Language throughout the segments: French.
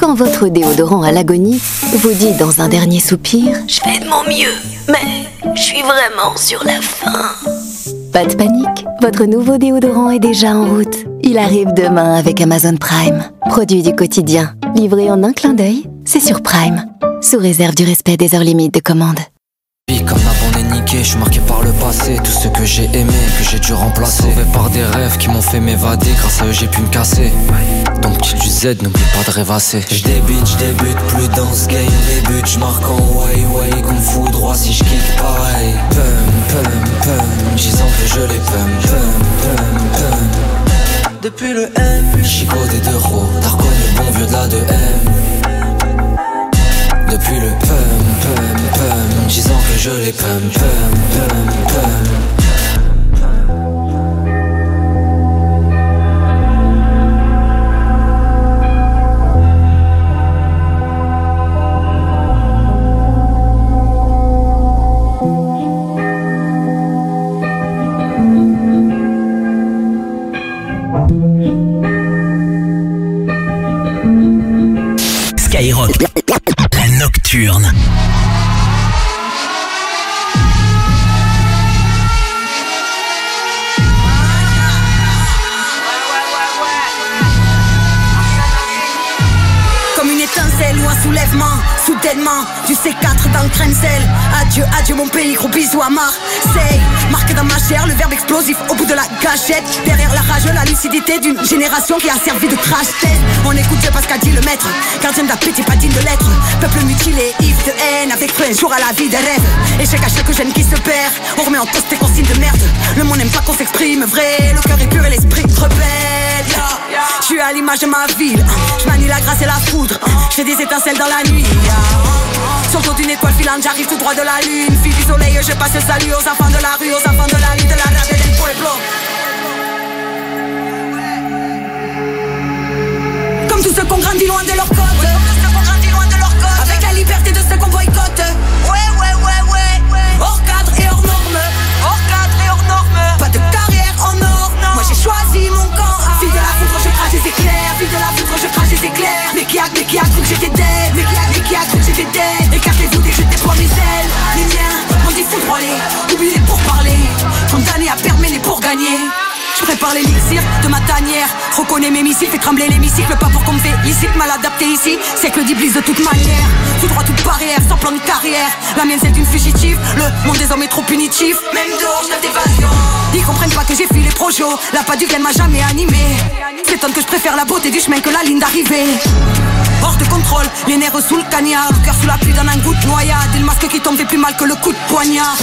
Quand votre déodorant à l'agonie vous dit dans un dernier soupir « Je fais de mon mieux, mais je suis vraiment sur la fin ». Pas de panique, votre nouveau déodorant est déjà en route. Il arrive demain avec Amazon Prime. Produit du quotidien, livré en un clin d'œil, c'est sur Prime. Sous réserve du respect des heures limites de commande. Comme avant est niqué, je suis marqué par le passé. Tout ce que j'ai aimé, que j'ai dû remplacer. Sauvé par des rêves qui m'ont fait m'évader. Grâce à eux j'ai pu me casser. Donc petit du Z, n'oublie pas de rêvasser. J'débute plus dans ce game. Débute, j'marque en way, comme fou droit si j'kick pareil. Pum, disant que je les pum. Depuis le M, Chico des 2 roues, t'as reconnu le bon vieux de la 2M. Depuis le pum, disant que je les pum. Skyrock, la nocturne. Comme une étincelle ou un soulèvement, soudainement, du C4 dans le crème sel. Adieu, adieu mon pays, gros bisous à Marseille. Marqué dans ma chair, le verbe explosif au bout de la gâchette. Derrière la rage, la lucidité d'une génération qui a servi de crash-test. On écoute Dieu parce qu'a dit le maître, gardien d'appétit, pas digne de l'être. Peuple mutilé, ivre de haine, avec feu un jour à la vie des rêves. Échec à chaque jeune qui se perd, on remet en cause tes consignes de merde. Le monde n'aime pas qu'on s'exprime vrai, le cœur est pur et l'esprit rebelle. Je suis à l'image de ma ville, je manie la grâce et la foudre. Je fais des étincelles dans la nuit. Sur le dos d'une étoile filante, j'arrive tout droit de la lune. Fille du soleil, je passe le salut aux enfants de la rue, aux enfants de la rue, de la rave et del pueblo. Comme tous ceux qu'on grandit loin de leur côte. Avec la liberté de ceux qu'on boycotte. Ouais. Hors cadre et hors norme. Pas de carrière en or. Moi j'ai choisi mon camp. Fille de la foudre, je crache des éclairs. Fille de la foudre, je crache des éclairs. Mais qui a cru que j'étais dead? Mais qui a cru que j'étais dead? Écartez-vous dès que je déploie mes ailes. Les miens m'ont dit foudroyer. Oubliez pour parler. Condamné à permer pour gagner. Je prépare l'élixir de ma tanière. Reconnais mes missiles, fais trembler l'hémicycle. Pas pour qu'on me félicite, mal adapté ici. C'est que d'iblis de toute manière. Tout droit, toute barrière, sans plan de carrière. La mienne c'est une fugitive. Le monde des hommes est trop punitif. Même dehors, je d'évasion. Ils comprennent pas que j'ai fui les projos. La pas du gain m'a jamais animé. S'étonne que je préfère la beauté du chemin que la ligne d'arrivée. Hors de contrôle, les nerfs sous le cagnard. Le cœur sous la pluie dans un goût de noyade. Et le masque qui tombe fait plus mal que le coup de poignard.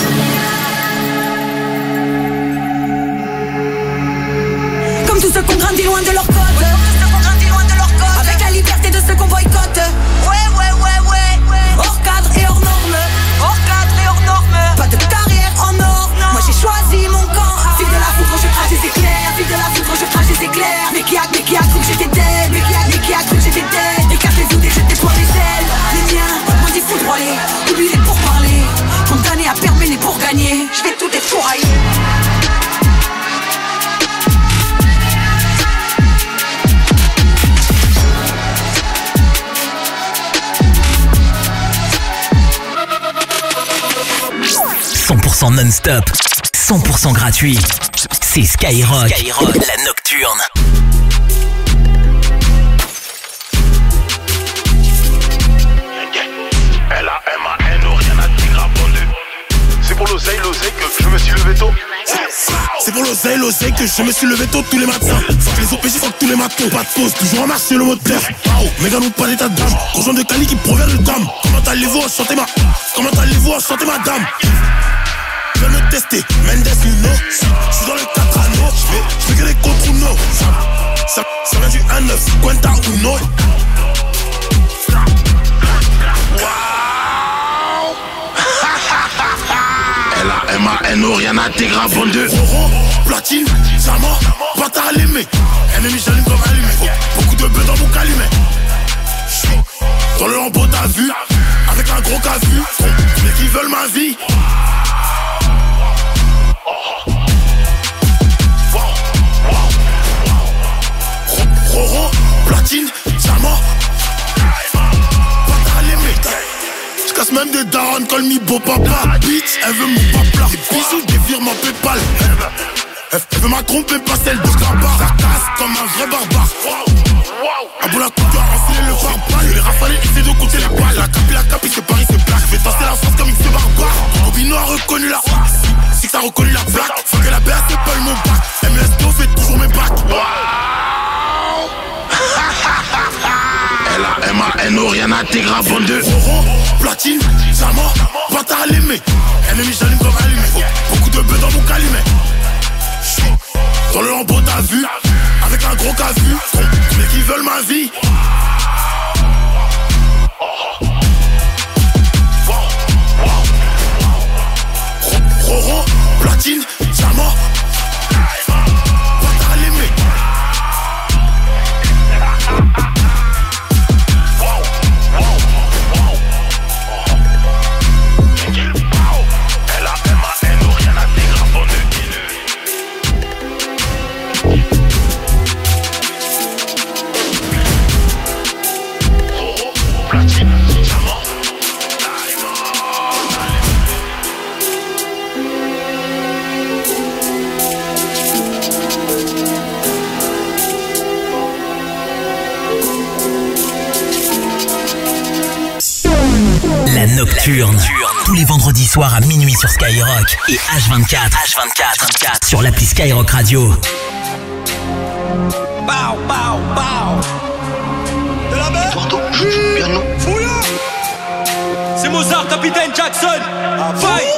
Comme tous ceux qu'on grandit loin de leur côte. Avec la liberté de ceux qu'on boycotte. Ouais. Hors cadre et hors norme. Pas de carrière en or. Moi j'ai choisi mon camp. Fille de la foudre, je crache des éclairs. Mais qui a cru que j'étais dead? Mais qui a cru que j'étais dead? Écartez-vous dès que je déploie mes ailes. Les miens m'ont dit foudroyer. Oubliez pour parler. Condamné à permer pour gagner. Je vais tout défourailler. 100% non-stop, 100% gratuit. C'est Skyrock, la nocturne. C'est pour l'oseille que je me suis levé tôt. C'est pour l'oseille que je me suis levé tôt tous les matins. Fuck les OPJ, fuck tous les matons. Pas de pause, toujours en marche sur le moteur. Méga non, pas d'état d'âme. Conjoint de Cali qui provient de dame. Comment allez-vous enchanter ma dame? Je vais me tester, Mendes Luno. Je suis dans le 4 anneaux. Je fais que des contre Uno. Ça vient du 1-9, Quenta Uno. L-A-M-A-N-O, rien n'intégra, bande de Oro, platine, diamant, bâtard allumé. Ennemi, j'allume comme allumé. Beaucoup de bœufs dans mon calumet. J'suis dans le lambeau, t'as vu, avec un gros casu. Mais qui veulent ma vie. Oro, platine, diamant, passe même des darons, call me beau papa. Bitch, elle veut mon papa. Des bisous, des virements Paypal. Elle veut ma trompe et pas celle de Grabar. Ça casse comme un vrai barbare. À bout la coupe, tu as enfilé le pare-balles. Les rafalés, essaie de compter les balles. La capi, c'est Paris, c'est black. Je vais tasser la sauce comme X barbare. Bobino a reconnu la Six a reconnu la plaque. Faut que la BA c'est pas mon bac. MSDO fait toujours mes bacs. L-A-M-A-N-O, rien à tes graves. Bande Roro, platine, diamant, bâtard allumé. Ennemi, j'allume comme allumé. Beaucoup de bœufs dans mon calumet. Dans le lambeau t'as vu, avec un gros casu. Mais qui veulent ma vie. Roro, platine, diamant, bâtard allumé. L-A-M-A-N-O, rien à tes graves, bande de platine, diamant, La Nocturne. Tous les vendredis soirs à minuit sur Skyrock et H24 sur l'appli Skyrock Radio. Bow, bow, bow. De la mer. Bien non. C'est Mozart, capitaine Jackson. Fight.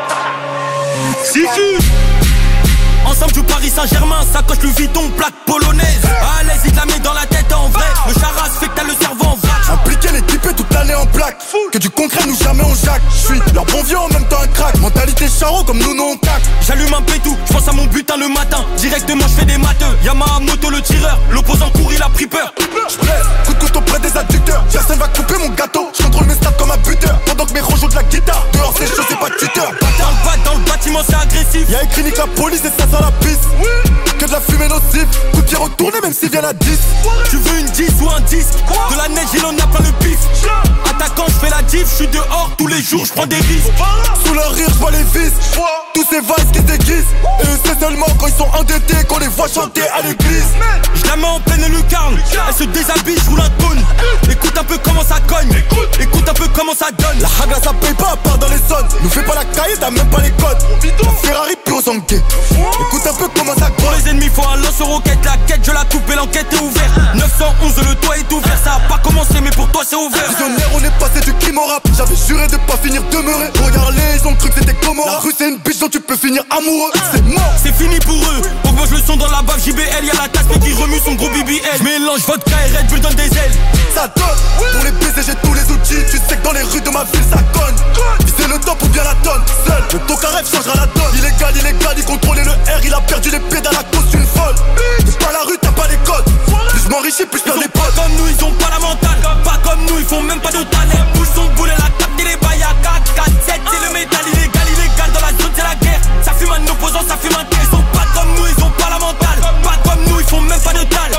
Sifu. Ensemble du Paris Saint-Germain, sacoche le vidon, plaque polonaise. À l'aise, il te la met dans la tête en vrai. Le charas fait que t'as le cerveau en vrac. Impliqué l'équipé toute l'année en plaque. Que du concret, nous jamais on jacque. J'suis leur bon vieux en même temps un crack. Mentalité charreau comme nous on tac. J'allume un pétou, j'pense à mon butin le matin. Directement j'fais des matheux. Yamaha moto le tireur, l'opposant court il a pris peur. J'blesse, coup de couteau près des adducteurs. Personne va couper mon gâteau. J'contrôle mes stats comme un buteur. Pendant que mes rejouent de la guitare. Dehors c'est chaud, c'est pas de tuteur. Dans le bâtiment c'est agressif. Y'a écrit nique la police et ça sent la piste. Que de la fumée nocive. Coup de pied retourné même s'il vient à 10. Tu veux une 10 ou un disque? De la neige il en a plein le pif. Attaquant j'fais la diff, j'suis dehors tous les jours, j'prends des risques. Sous leur rire j'vois les vis. Tous ces vases qui se déguisent. Et eux c'est seulement quand ils sont endettés qu'on les voit chanter à l'église. Je la mets en pleine lucarne. Elle se déshabille, j'roule un cône. Écoute un peu comment ça cogne. Écoute un peu comment ça donne. La hagla ça paye pas à part dans les zones. Nous fais pas la caille, t'as même pas les codes. La Ferrari pure aux enquêtes. Écoute un peu comment ça pour les ennemis faut un lance-roquette. La quête je la coupe et l'enquête est ouverte. 911 le toit est ouvert. Ça a pas commencé mais pour toi c'est ouvert. Visionnaire on est passé du crime au rap. J'avais juré de pas finir demeuré. Regarde-les ils ont cru que c'était Gomorrah. La rue c'est une biche dont tu peux finir amoureux. C'est mort. C'est fini pour eux. Augmente le son dans la bave JBL. Y'a la tasse mais qui remue son gros BBL. J'mélange vodka et Red Bull donne des ailes. Ça donne. Pour les baiser j'ai tous les outils. Tu sais que dans les rues de ma ville ça conne. C'est le top ou bien la tonne. Seul le Tokarev changera la donne. Illégal, il contrôlait le R. Il a perdu les pédales à cause d'une folle. T'es pas la rue, t'as pas les codes. Plus je m'enrichis, plus je perds des potes. Pas comme nous, ils ont pas la mentale. Pas comme nous, ils font même pas de talent. Pousse son boulet, la table des bails à 4, 4, 7. C'est le métal illégal dans la zone, c'est la guerre. Ça fume un opposant, ça fume un tel. Ils sont pas comme nous, ils ont pas la mentale. Pas comme nous, ils font même pas de talent.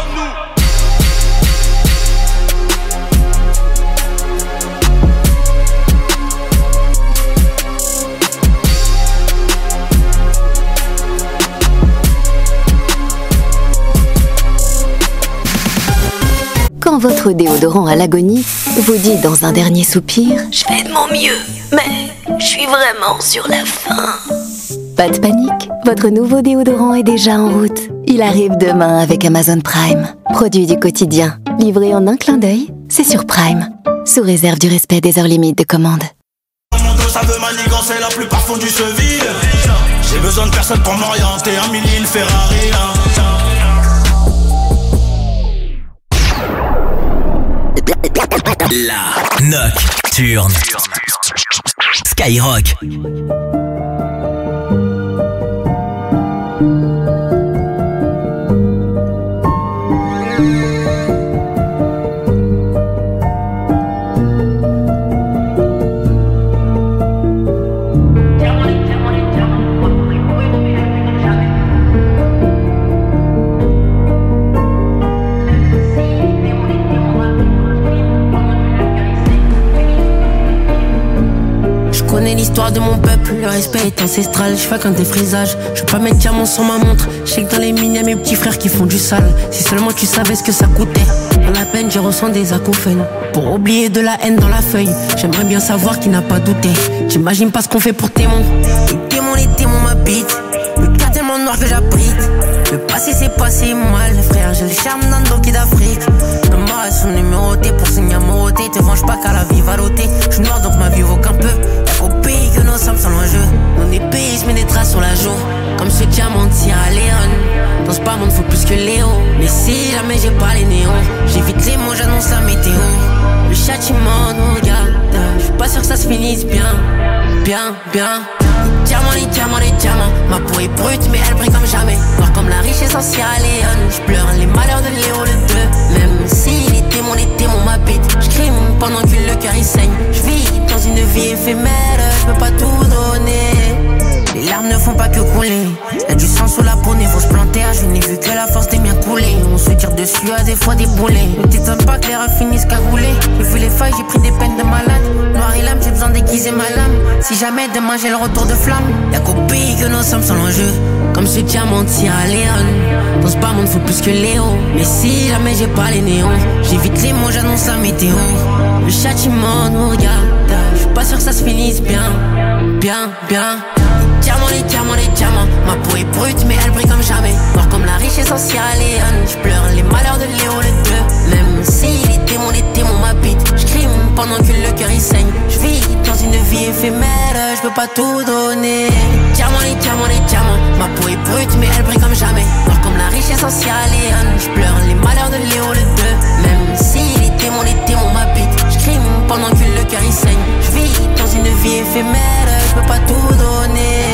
Quand votre déodorant à l'agonie vous dit dans un dernier soupir « Je fais de mon mieux, mais je suis vraiment sur la fin ». Pas de panique, votre nouveau déodorant est déjà en route. Il arrive demain avec Amazon Prime. Produit du quotidien, livré en un clin d'œil, c'est sur Prime. Sous réserve du respect des heures limites de commande. Mon dos ça veut manigancer la plus profonde du cheville. J'ai besoin de personne pour m'orienter, un mini, une Ferrari. La Nocturne. Skyrock. l'histoire de mon peuple, le respect est ancestral. Je fais qu'un défrisage, je veux pas mettre diamant sur ma montre. Je sais que dans les mines y'a mes petits frères qui font du sale. Si seulement tu savais ce que ça coûtait. Dans la peine je ressens des acouphènes. Pour oublier de la haine dans la feuille, j'aimerais bien savoir qui n'a pas douté. J'imagine pas ce qu'on fait pour témoins. Les démons m'habitent. Le cas tellement noir que j'abrite. Le passé c'est passé mal, frère, j'ai le charme d'un doki d'Afrique. Le mari sont numérotés pour signer amoroté. Te venge pas car la vie va l'ôter. J'suis noir donc ma vie vaut qu'un peu. Y'a qu'au pays que nos sommes sans l'enjeu. Mon épée se met des traces sur la joue. Comme ce diamant de Sierra Leone. Dans ce bas monde faut plus que Léo. Mais si jamais j'ai pas les néons, j'évite les mots, j'annonce la météo. Le châtiment nous regarde. J'suis pas sûr que ça se finisse bien. Bien, bien. Les diamants, ma peau est brute mais elle brille comme jamais. Noir comme la richesse en Sierra Leone. J'pleure les malheurs de Léo le 2. Même si les démons m'habitent. J'crime pendant que le cœur il saigne. J'vis dans une vie éphémère, j'peux pas tout donner. Les larmes ne font pas que couler. Y'a du sang sous la peau, faut se planter. Je n'ai vu que la force des miens couler. On se tire dessus à des fois des boulets. Ne t'étonne pas que les rêves finissent cagoulés. J'ai vu les failles, j'ai pris des peines de malade. Noir et lame, j'ai besoin d'aiguiser ma lame. Si jamais demain j'ai le retour de flamme, y'a qu'au pays que nos sommes sont l'enjeu. Comme ce diamant de Sierra Leone. Dans ce bas monde faut plus que Léo. Mais si jamais j'ai pas les néons, j'évite les mots, j'annonce la météo. Le châtiment nous regarde. J'suis pas sûr que ça se finisse bien. Bien, bien. Les diamants, ma peau est brute mais elle brille comme jamais. Noir comme la richesse en Sierra Leone. J'pleure les malheurs de Léo le 2. Même si les démons m'habitent. J'crime pendant que le cœur il saigne. J'vis dans une vie éphémère, j'peux pas tout donner. Les diamants, ma peau est brute mais elle brille comme jamais. Noir comme la richesse en Sierra Leone. J'pleure les malheurs de Léo le 2. Même si les démons m'habitent. J'crime pendant que le cœur il saigne. J'vis dans une vie éphémère, j'peux pas tout donner.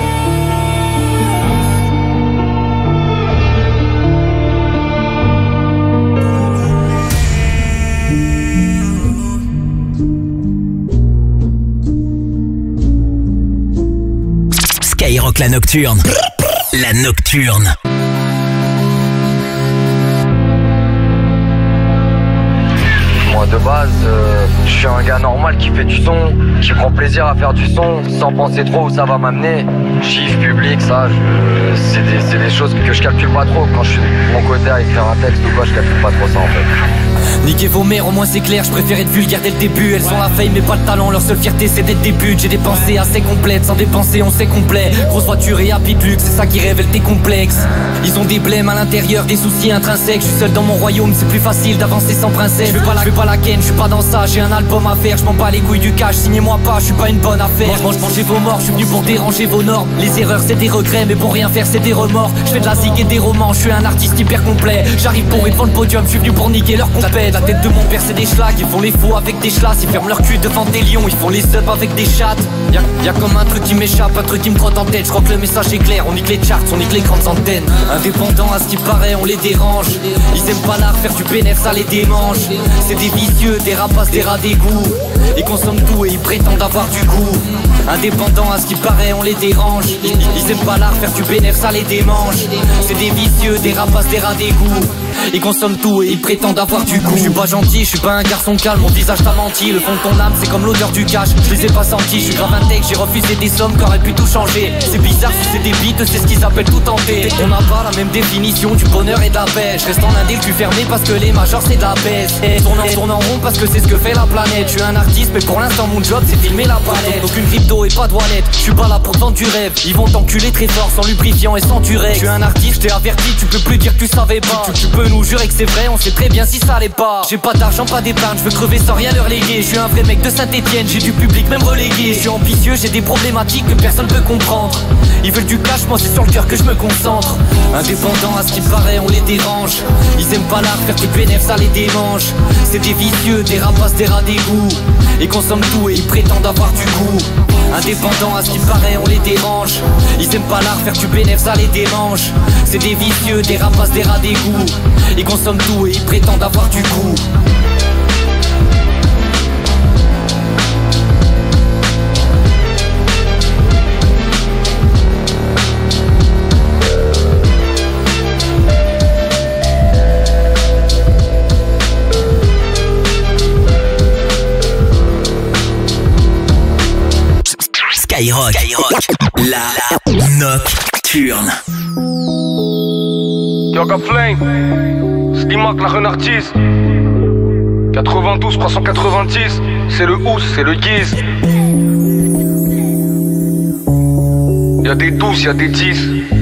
Skyrock la nocturne. La nocturne. Moi de base, je suis un gars normal qui fait du son, qui prend plaisir à faire du son, sans penser trop où ça va m'amener. Chiffre, public, ça, c'est des choses que je calcule pas trop. Quand je suis de mon côté à écrire un texte ou quoi, je calcule pas trop ça en fait. Niquez vos mères, au moins c'est clair, je préfère être vulgaire dès le début. Elles ont la fame mais pas le talent, leur seule fierté c'est d'être des buts. J'ai des pensées assez complètes, sans dépenser on sait complet. Grosse voiture et happy de luxe, c'est ça qui révèle tes complexes. Ils ont des blèmes à l'intérieur, des soucis intrinsèques. Je suis seul dans mon royaume, c'est plus facile d'avancer sans princesse. Je veux pas la ken, je suis pas dans ça, j'ai un album à faire. Je m'en bats les couilles du cash, signez-moi pas, je suis pas une bonne affaire. Mangez vos morts, je suis venu pour déranger vos normes. Les erreurs c'est des regrets, mais pour rien faire c'est des remords. Je fais de la zig et des romans, je suis un artiste hyper complet. J'arrive pour devant le podium, je suis venu pour niquer leur compète. La tête de mon père c'est des schlags, ils font les faux avec des chlasses. Ils ferment leur cul devant des lions, ils font les subs avec des chattes. Y'a comme un truc qui m'échappe, un truc qui me trotte en tête. Je crois que le message est clair, on nique les charts, on nique les grandes antennes. Indépendants à ce qui paraît, on les dérange. Ils aiment pas l'art, faire du bénéf, ça les démange. C'est des vicieux, des rapaces, des rats d'égout. Ils consomment tout et ils prétendent avoir du goût. Indépendants à ce qui paraît, on les dérange. Ils aiment pas l'art, faire du bénéf, ça les démange. C'est des vicieux, des rapaces, des rats d'égout. Ils consomment tout et ils prétendent avoir du goût. Je suis pas gentil, je suis pas un garçon calme, mon visage t'a menti. Le fond de ton âme c'est comme l'odeur du cash, je les ai pas sentis. Je suis grave intègre, j'ai refusé des sommes qui auraient pu tout changer. C'est bizarre si c'est des bites, c'est ce qu'ils appellent tout tenter. On n'a pas la même définition du bonheur et de la paix. Je reste en indé le cul fermé parce que les majors c'est de la baisse. Tourne en rond parce que c'est ce que fait la planète. Je suis un artiste mais pour l'instant mon job c'est filmer la palette. Aucune crypto et pas de wallet, je suis pas là pour vendre du rêve. Ils vont t'enculer très fort sans lubrifiant et sans durex. Je suis un artiste, je t'ai averti, tu peux plus dire que tu savais pas. Tu peux nous jurer que c'est vrai, on sait très bien si ça l'est pas. J'ai pas d'argent, pas d'épargne, je veux crever sans rien leur léguer. Je suis un vrai mec de Saint-Etienne, j'ai du public même relégué. Je suis ambitieux, j'ai des problématiques que personne peut comprendre. Ils veulent du cash, moi c'est sur le cœur que je me concentre. Indépendants à ce qui paraît, on les dérange. Ils aiment pas l'art, faire du bénéf, ça les démange. C'est des vicieux, des rapaces, des rats d'égout. Ils consomment tout et ils prétendent avoir du goût. Indépendants à ce qui paraît, on les dérange. Ils aiment pas l'art, faire du bénéf, ça les démange. C'est des vicieux, des rapaces, des rats d'égout. Ils consomment tout et ils prétendent avoir du goût. Skyrock. La Nocturne. Yoga Flame, Slimak la renardise. 92 390, c'est le Ous, c'est le Guise. Y'a des 12, y'a des 10.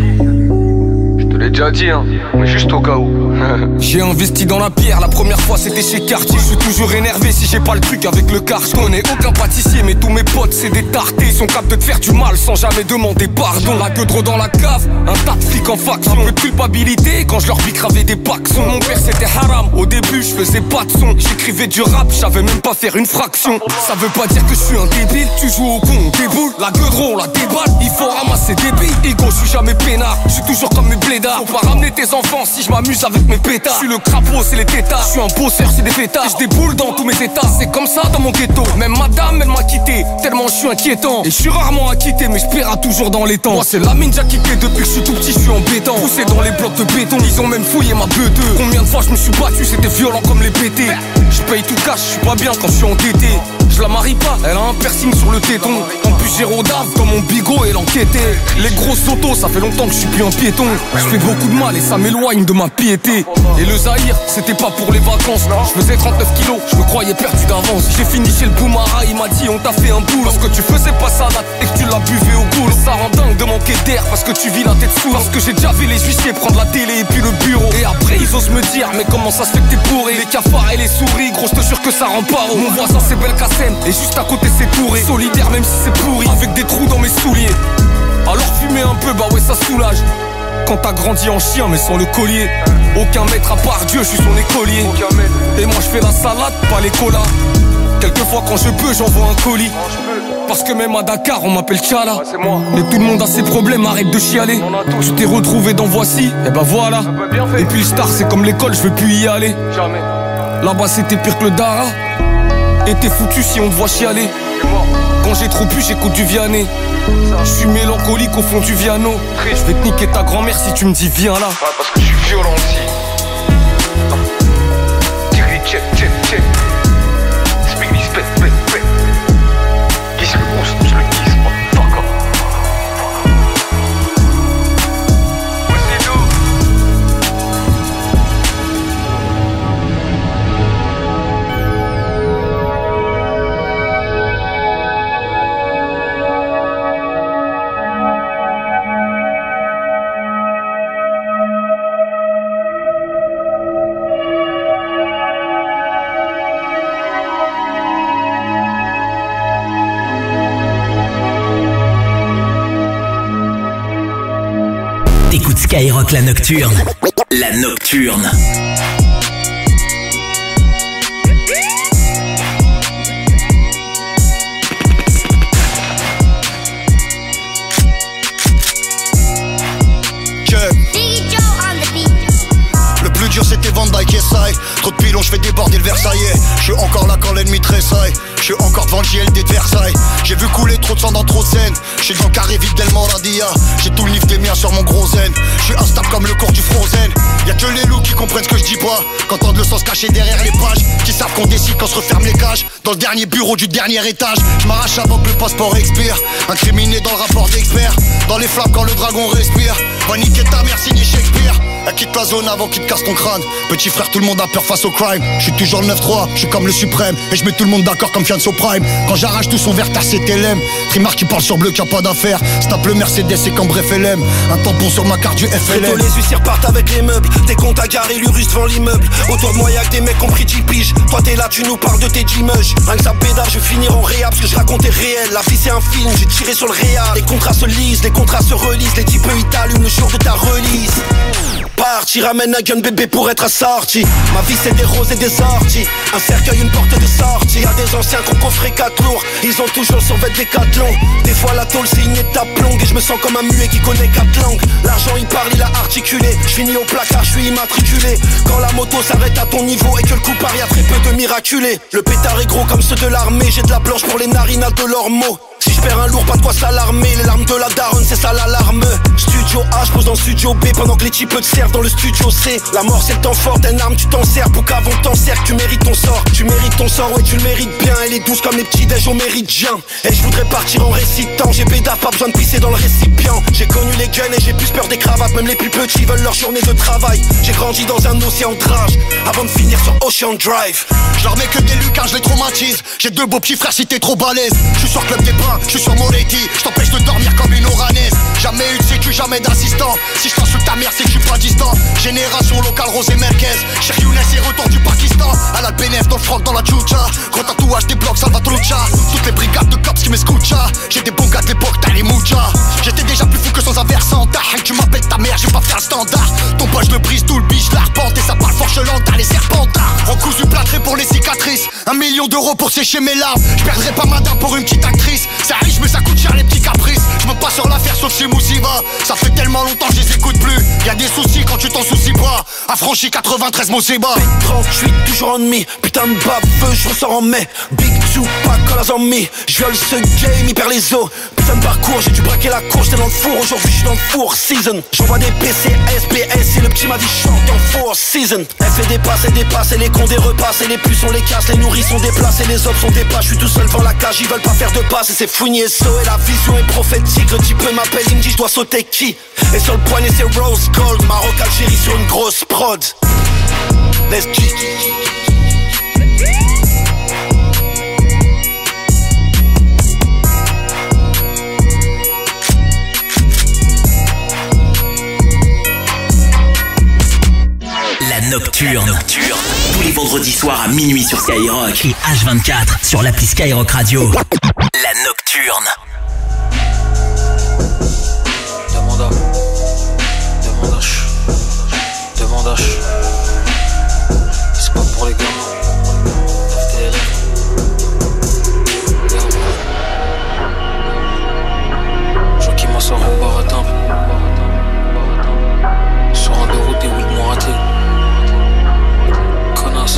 Je te l'ai déjà dit, hein, mais juste au cas où. J'ai investi dans la pierre, la première fois c'était chez Cartier. Je suis toujours énervé si j'ai pas le truc avec le car. Je connais aucun pâtissier mais tous mes potes c'est des tartés. Ils sont capables de te faire du mal sans jamais demander pardon. La gueule dans la cave, un tas de flics en faction. Un peu de culpabilité quand je leur bicravais des paxons. Mon père c'était haram, au début je faisais pas de son. J'écrivais du rap, j'avais même pas faire une fraction. Ça veut pas dire que je suis un débile. Tu joues au con, déboule, la gueule on la déballe. Il faut ramasser des billes, ego je suis jamais peinard. Je suis toujours comme mes blédards. Faut pas ramener tes enfants si je m'amuse avec mes pétards. Je suis le crapaud, c'est les tétards. Je suis un bosseur, c'est des fêtards. Je déboule dans tous mes états. C'est comme ça dans mon ghetto. Même madame, elle m'a quitté. Tellement je suis inquiétant. Et je suis rarement acquitté, mais je paierai toujours dans les temps. Moi, c'est la mine déjà kiffé depuis que je suis tout petit. Je suis embêtant. Poussé dans les blocs de béton. Ils ont même fouillé ma beuh. Combien de fois je me suis battu, c'était violent comme les pétés. Je paye tout cash, je suis pas bien quand je suis endetté. Je la marie pas, elle a un piercing sur le téton. En plus j'ai rodave comme mon bigot et l'enquêter. Les grosses autos, ça fait longtemps que je suis plus un piéton. Je fais beaucoup de mal et ça m'éloigne de ma piété. Et le Zahir, c'était pas pour les vacances. Je faisais 39 kilos, je me croyais perdu d'avance. J'ai fini chez le Boumara, il m'a dit on t'a fait un boulot. Parce que tu faisais pas salade et que tu l'as buvé au goulot. Ça rend dingue de manquer d'air parce que tu vis la tête sous. Parce que j'ai déjà vu les huissiers prendre la télé et puis le bureau. Et après ils osent me dire mais comment ça se fait que t'es bourré. Les cafards et les souris, gros je te jure que ça rend pas haut. Mon voisin c'est Belkacem et juste à côté c'est Touré. Solidaire même si c'est pourri, avec des trous dans mes souliers. Alors fumer un peu, bah ouais ça soulage. Quand t'as grandi en chien mais sans le collier. Aucun maître à part Dieu, je suis son écolier. Et moi je fais la salade, pas les colas. Quelquefois quand je peux j'envoie un colis. Parce que même à Dakar on m'appelle Tchala. Et tout le monde a ses problèmes, arrête de chialer. Tu t'es retrouvé dans Voici, et bah voilà. Et puis le star c'est comme l'école, je veux plus y aller. Là-bas c'était pire que le Dara. Et t'es foutu si on te voit chialer. Quand j'ai trop pu, j'écoute du Vianney. Je suis mélancolique au fond du Viano. Je vais te niquer ta grand-mère si tu me dis viens là. Ouais, parce que je suis violent aussi. Thierry, check. Speak me, spit. Qui se le pousse, je le kisse, fuck off. Voici nous. Écoute Skyrock la Nocturne. La Nocturne. Le plus dur c'était Van Dyke et Sai. Trop de pilons, je fais déborder le Versailles. Je suis encore là quand l'ennemi tressaille. Je suis encore devant le JLD de Versailles. J'ai vu couler trop de sang dans trop de scènes. Je suis dans le carré vide d'El Moradia. J'ai tout le livre des miens sur mon gros zen. Je suis instable comme le corps du Frozen. Y'a que les loups qui comprennent ce que je dis pas. Qu'entendent le sens caché derrière les pages. Qui savent qu'on décide quand se referme les cages. Dans le dernier bureau du dernier étage. Je m'arrache avant que le passeport expire. Incriminé dans le rapport d'expert. Dans les flammes quand le dragon respire. Va niquer ta mère signé Shakespeare. Elle quitte la zone avant qu'il te casse ton crâne. Petit frère, tout le monde a peur face au crime. Je suis toujours le 9-3, je suis comme le suprême. Et je mets tout le monde d'accord comme Fianso Prime. Quand j'arrache tout son verre, t'as CTLM. Trimar qui parle sur bleu, qui a pas d'affaires. Snap le Mercedes et comme bref LM. Un tampon sur ma carte du FLM. Bientôt les huissiers repartent avec les meubles. Des comptes à garer, l'urus devant l'immeuble. Autour de moi y'a que des mecs compris 10 piges. Toi t'es là, tu nous parles de tes G-mush. Rien que ça pédale, je vais finir en réa parce que je racontais réel. La vie c'est un film, j'ai tiré sur le réal. Les contrats se lisent, les contrats se relisent. Les types ils t'allument le jour de ta release. Parti, ramène un gun bébé pour être assorti. Ma vie c'est des roses et des orties. Un cercueil, une porte de sortie. Y'a des anciens qu'on coffrait 4 lourds. Ils ont toujours sur vêt des 4 longs. Des fois la tôle c'est une étape longue. Et je me sens comme un muet qui connaît 4 langues. L'argent il parle, il a articulé. Je finis au placard, je suis immatriculé. Quand la moto s'arrête à ton niveau et que le coup part, y'a très peu de miraculés. Le pétard est gros comme ceux de l'armée. J'ai de la blanche pour les narinades de leurs mots. Si je perds un lourd, pas de quoi s'alarmer. Les larmes de la daronne, c'est ça l'alarme. Studio A, je pose dans studio B pendant que les types te servent dans le studio C. La mort c'est le temps fort d'une arme, tu t'en sers pour qu'avant t'en sers, tu mérites ton sort. Tu mérites ton sort, ouais tu le mérites bien. Elle est douce comme les petits déj au méridien. Et je voudrais partir en récitant. J'ai bédard, pas besoin de pisser dans le récipient. J'ai connu les guns et j'ai plus peur des cravates. Même les plus petits veulent leur journée de travail. J'ai grandi dans un océan de rage avant de finir sur Ocean Drive. Je leur mets que des lucas, je les traumatise. J'ai deux beaux petits frères si t'es trop balèze. Je suis sur Club des Pins, je suis sur Moretti. Je t'empêche de dormir comme une oranaise. Jamais eu de sécu, jamais d'assistant. Si je t'insulte ta mère, c'est que je suis pas distant. Génération locale, Rosé Merguez. Cheikh Younes et retour du Pakistan. À la Bénef, dans le froc, dans la tchoucha. Gros tatouage des blocs, Salvatrucha. Toutes les brigades de cops qui m'escoucha. J'ai des bons gars de l'époque, t'as les moucha. J'étais déjà plus fou que sans un versant. Tu m'appelles ta mère, j'ai pas fait un standard. Ton poche le brise, tout le biche, la repente. Et ça parle forche lente, t'as les serpentards. Recousu plâtré pour les cicatrices. 1 million d'euros pour sécher mes larmes. Je perdrai pas ma dame pour une petite actrice. C'est riche mais ça coûte cher les petits caprices. Je me passe sur l'affaire sauf chez Moussiva. Ça fait tellement longtemps que je les écoute plus. Y'a des soucis quand tu t'en soucies pas. Affranchi 93 Moseba. 38 toujours en demi. Putain de baveux, je ressors en mai. Big Tupac à la zombie. Je viole ce game, il perd les os. Putain de parcours, j'ai dû braquer la cour. J'étais dans le four, aujourd'hui je suis dans le four season. J'envoie des PC, SBS et le petit m'a dit chante en four season. Elle fait des passes, elle dépasse, et les cons des repas. Et les plus on les casse, les nourris sont déplacés. Les hommes sont des pas, je suis tout seul devant la cage. Ils veulent pas faire de passe et c'est fouigné et la vision est prophétique. Le type m'appelle, il me dit je dois sauter qui. Et sur le poignet c'est Rose Gold. Maroc, Algérie sur une grosse prod. Let's G. La Nocturne. Tous les vendredis soirs à minuit sur Skyrock. Et H24 sur l'appli Skyrock Radio. La Nocturne. Demandage. C'est pas pour les gamins. Je vois qui m'en sort en baratin. Sur un de route des weed m'ont raté. Connasse.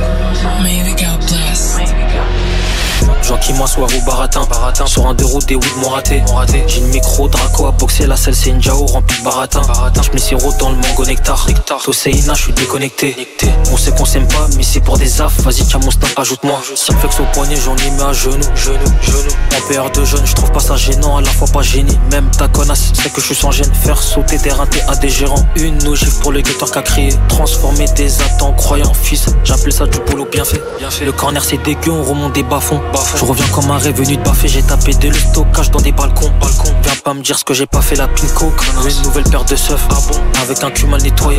Je vois qui m'asseoir au baratin. Sur un de route des weed m'ont raté. J'ai une micro Draco à boxer, la selle c'est une Jao remplie de baratin. J'mets sirop dans le mango nectar. Toséina, j'suis déconnecté. On sait qu'on s'aime pas, mais c'est pour des affs. Vas-y tiens mon snap, ajoute-moi. Si me flex au poignet, j'en ai mis à genoux. En PR de jeune, j'trouve pas ça gênant, à la fois pas gêné. Même ta connasse, c'est que j'suis sans gêne. Faire sauter des rintés à des gérants. Une ogive pour le guetteur qu'a crié. Transformer des attentes croyants en fils. J'appelle ça du boulot bien fait. Le corner c'est dégueu, on remonte des bas-fonds. Je reviens comme un revenu de baffer, j'ai tapé de le stockage dans des balcons. Viens pas me dire ce que j'ai pas fait la pinko. Une nouvelle paire de seufs. Ah bon? Avec un cul mal nettoyé.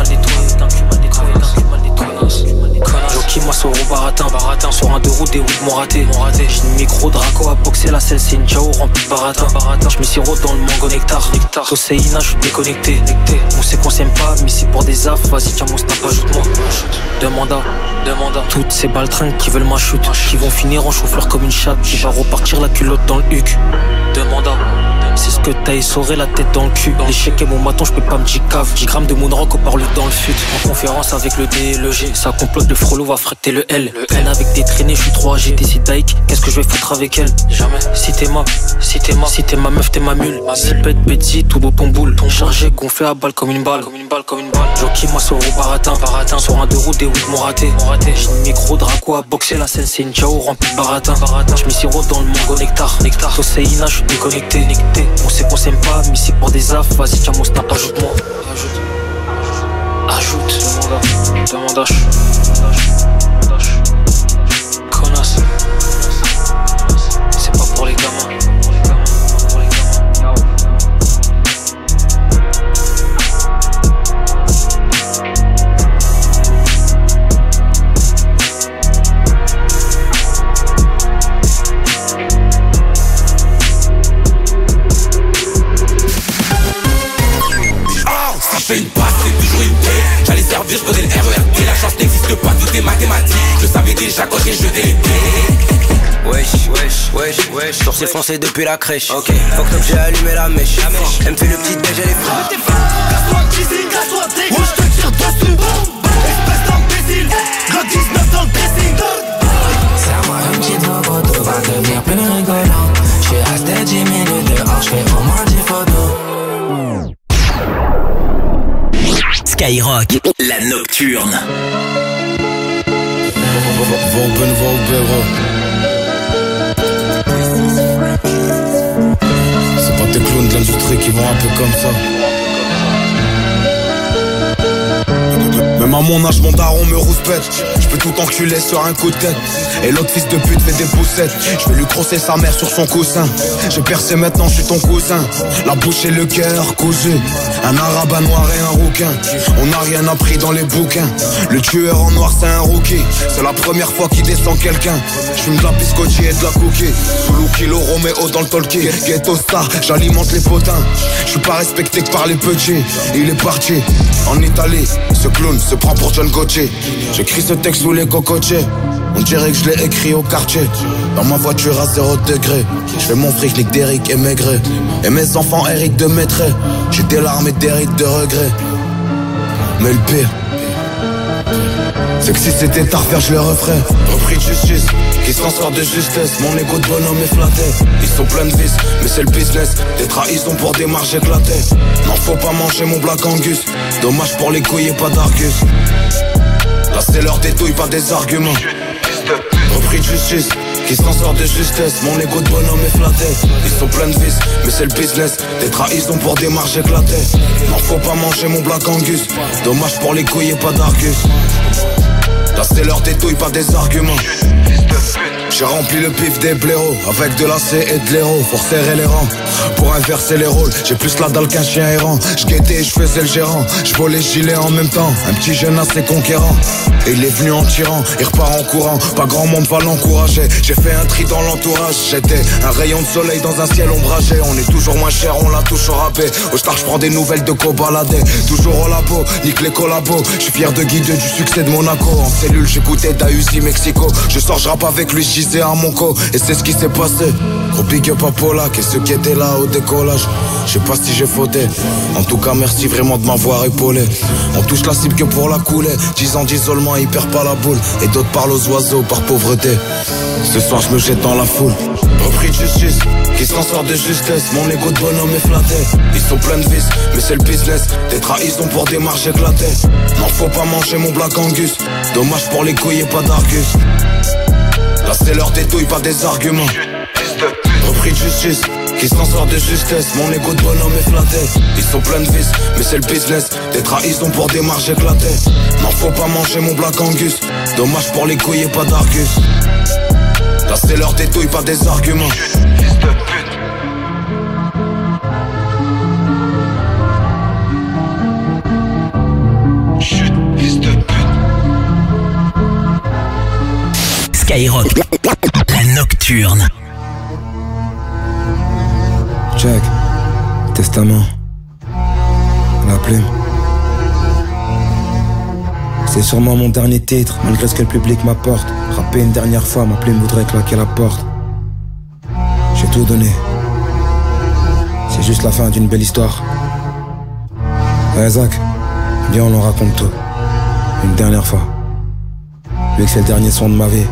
Jockey moi sur au baratin. Sur un de route des weed m'ont raté. J'ai une micro Draco à boxer, la selle c'est une Jao remplie de baratin. J'mets sirop dans le mango nectar. Toséina, j'suis déconnecté. On sait qu'on s'aime pas, mais c'est pour des affs. Vas-y tiens mon snap, ajoute-moi. Demanda. Toutes ces baltringues qui veulent ma chute, qui vont finir en chauffeur comme une chatte, qui va repartir la culotte dans le huc. Demanda. C'est ce que t'as essoré la tête dans le cul. L'échec est mon maton, j'peux pas me dire cave. 10 grammes de moonrock au parle dans le fut. En conférence avec le D et le G. Ça complote, le frollo va fracter le L. N avec des traînées, j'suis trop âgé. T'es si daïque, qu'est-ce que je vais foutre avec elle? Jamais. Si t'es ma meuf, t'es ma mule. Si pète, Betsy, tout dans ton boule. Chargé, gonflé à balle comme une balle. Jockey, moi sur au baratin. Sur un de route des weed m'ont raté. J'ai une micro Draco à boxer, la scène c'est une Jao remplie de baratin. J'mets sirop dans le mango nectar. Toséina, j'suis déconnecté. On sait qu'on s'aime pas, mais c'est pour des affs. Vas-y tiens mon snap, ajoute-moi. Ajoute. Demandage. Connasse. C'est pas pour les gamins. Fais une passe, c'est toujours une paix. J'allais servir, je prenais le RERD. La chance n'existe pas, tout est mathématique. Je savais déjà quand j'ai jeté les Wesh, sourcil foncé depuis la crèche. Ok, fuck top, j'ai allumé la mèche. Elle me fait le petit déj, elle est frappe. Casse-toi d'ici, casse-toi d'ici. Moi je te tire dessus. Espèce d'imbécile. Glock 19 dans le dressing. Serre-moi une petite voix, tout va devenir plus rigolant. J'suis La Nocturne. C'est pas tes clowns de l'industrie qui vont un peu comme ça. Même à mon âge, mon daron me rouspète. Je peux tout enculer sur un coup de tête. Et l'autre fils de pute fait des poussettes. Je vais lui crosser sa mère sur son coussin. J'ai percé maintenant, je suis ton cousin. La bouche et le cœur cousu. Un arabe, un noir et un rouquin. On n'a rien appris dans les bouquins. Le tueur en noir c'est un rookie. C'est la première fois qu'il descend quelqu'un. Je fume de la biscotti et de la cookie. Sous kilo Roméo dans le talkie. Ghetto star, j'alimente les potins. Je suis pas respecté que par les petits. Il est parti en Italie. Ce clown se prend pour John Gauthier. J'écris ce texte sous les cocotiers. On dirait que je l'ai écrit au quartier. Dans ma voiture à 0 degré. Je fais mon fric, nique d'Eric et Maigret. Et mes enfants Eric de Maîtret. J'ai des larmes et des rides de regret. Mais le pire, c'est que si c'était à refaire, je le referais. Repris de justice, qui s'en sort de justesse. Mon ego de bonhomme est flatté. Ils sont pleins de vices, mais c'est le business. Des trahisons pour des marges éclatées. Non, faut pas manger mon Black Angus. Dommage pour les couilles et pas d'argus. Là c'est l'heure des douilles, pas des arguments. Repris de justice, qui s'en sort de justesse. Mon ego de bonhomme est flatté. Ils sont pleins de vices, mais c'est le business. Des trahisons pour des marges éclatées. Non, faut pas manger mon Black Angus. Dommage pour les couilles et pas d'argus. Là c'est l'heure des douilles, pas des arguments. J'ai rempli le pif des blaireaux avec de l'acé et de l'héros. Pour serrer les rangs, pour inverser les rôles. J'ai plus la dalle qu'un chien errant. Je guettais et je faisais le gérant. Je volais gilet en même temps. Un petit jeune assez conquérant. Et il est venu en tirant, il repart en courant. Pas grand monde va l'encourager. J'ai fait un tri dans l'entourage. J'étais un rayon de soleil dans un ciel ombragé. On est toujours moins cher, on la touche au râpé. Au star je prends des nouvelles de co-baladé. Toujours au labo, nique les collabos. Je suis fier de guider du succès de Monaco. En cellule j'écoutais Dahuzi Mexico. Je sors, je rappe avec lui, je à Monco. Et c'est ce qui s'est passé. Gros big up à Polak et ceux qui étaient là au décollage. Je sais pas si j'ai fauté. En tout cas merci vraiment de m'avoir épaulé. On touche la cible que pour la couler. 10 ans d'isolement, il perd pas la boule. Et d'autres parlent aux oiseaux par pauvreté. Ce soir je me jette dans la foule. Repris de justice, qui s'en sort de justesse. Mon ego de bonhomme est flatté. Ils sont pleins de vices, mais c'est le business. Des trahisons pour des marges éclatées. Non, faut pas manger mon Black Angus. Dommage pour les couilles et pas d'argus. Là c'est l'heure des douilles, pas des arguments. Repris de justice, qui s'en sort de justesse. Mon ego de bonhomme est flatté. Ils sont pleins de vices, mais c'est le business. Des trahisons pour des marges éclatées. Non, faut pas manger mon Black Angus. Dommage pour les couilles et pas d'argus. Là c'est l'heure des douilles, pas des arguments. Skyrock, la Nocturne. Check, testament, la plume. C'est sûrement mon dernier titre, malgré ce que le public m'apporte. Rapper une dernière fois, ma plume voudrait claquer la porte. J'ai tout donné. C'est juste la fin d'une belle histoire. Ouais Zach, viens on en raconte tout. Une dernière fois. Vu que c'est le dernier son de ma vie.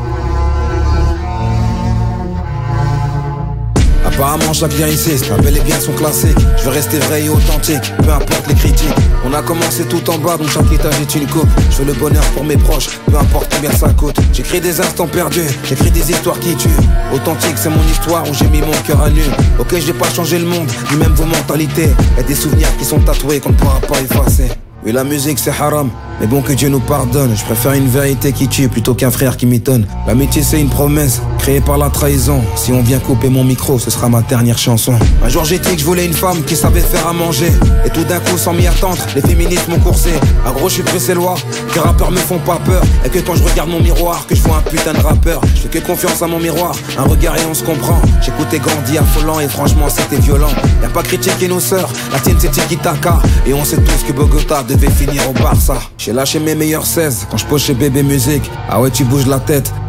Apparemment chaque lien ici, c'est bel et bien son classique. Je veux rester vrai et authentique, peu importe les critiques. On a commencé tout en bas, donc chaque étage est une coupe. Je veux le bonheur pour mes proches, peu importe combien ça coûte. J'écris des instants perdus, j'écris des histoires qui tuent. Authentique c'est mon histoire où j'ai mis mon cœur à nu. Ok j'ai pas changé le monde, ni même vos mentalités. Y'a des souvenirs qui sont tatoués qu'on ne pourra pas effacer. Oui la musique c'est haram, mais bon que Dieu nous pardonne. Je préfère une vérité qui tue plutôt qu'un frère qui m'étonne. L'amitié c'est une promesse, créée par la trahison. Si on vient couper mon micro, ce sera ma dernière chanson. Un jour j'ai dit que je voulais une femme qui savait faire à manger. Et tout d'un coup sans m'y attendre, les féministes m'ont coursé. À gros je suis pressé loin, que les rappeurs me font pas peur. Et que quand je regarde mon miroir, que je vois un putain de rappeur. Je fais que confiance à mon miroir, un regard et on se comprend. J'écoutais Gandhi affolant et franchement c'était violent. Y'a pas critiquer nos sœurs, la tienne c'est Tiki-Taka. Et on sait tous que Bogota devait finir au Barça. J'ai lâché mes meilleurs 16 quand je pochais bébé musique. Ah ouais tu bouges la tête,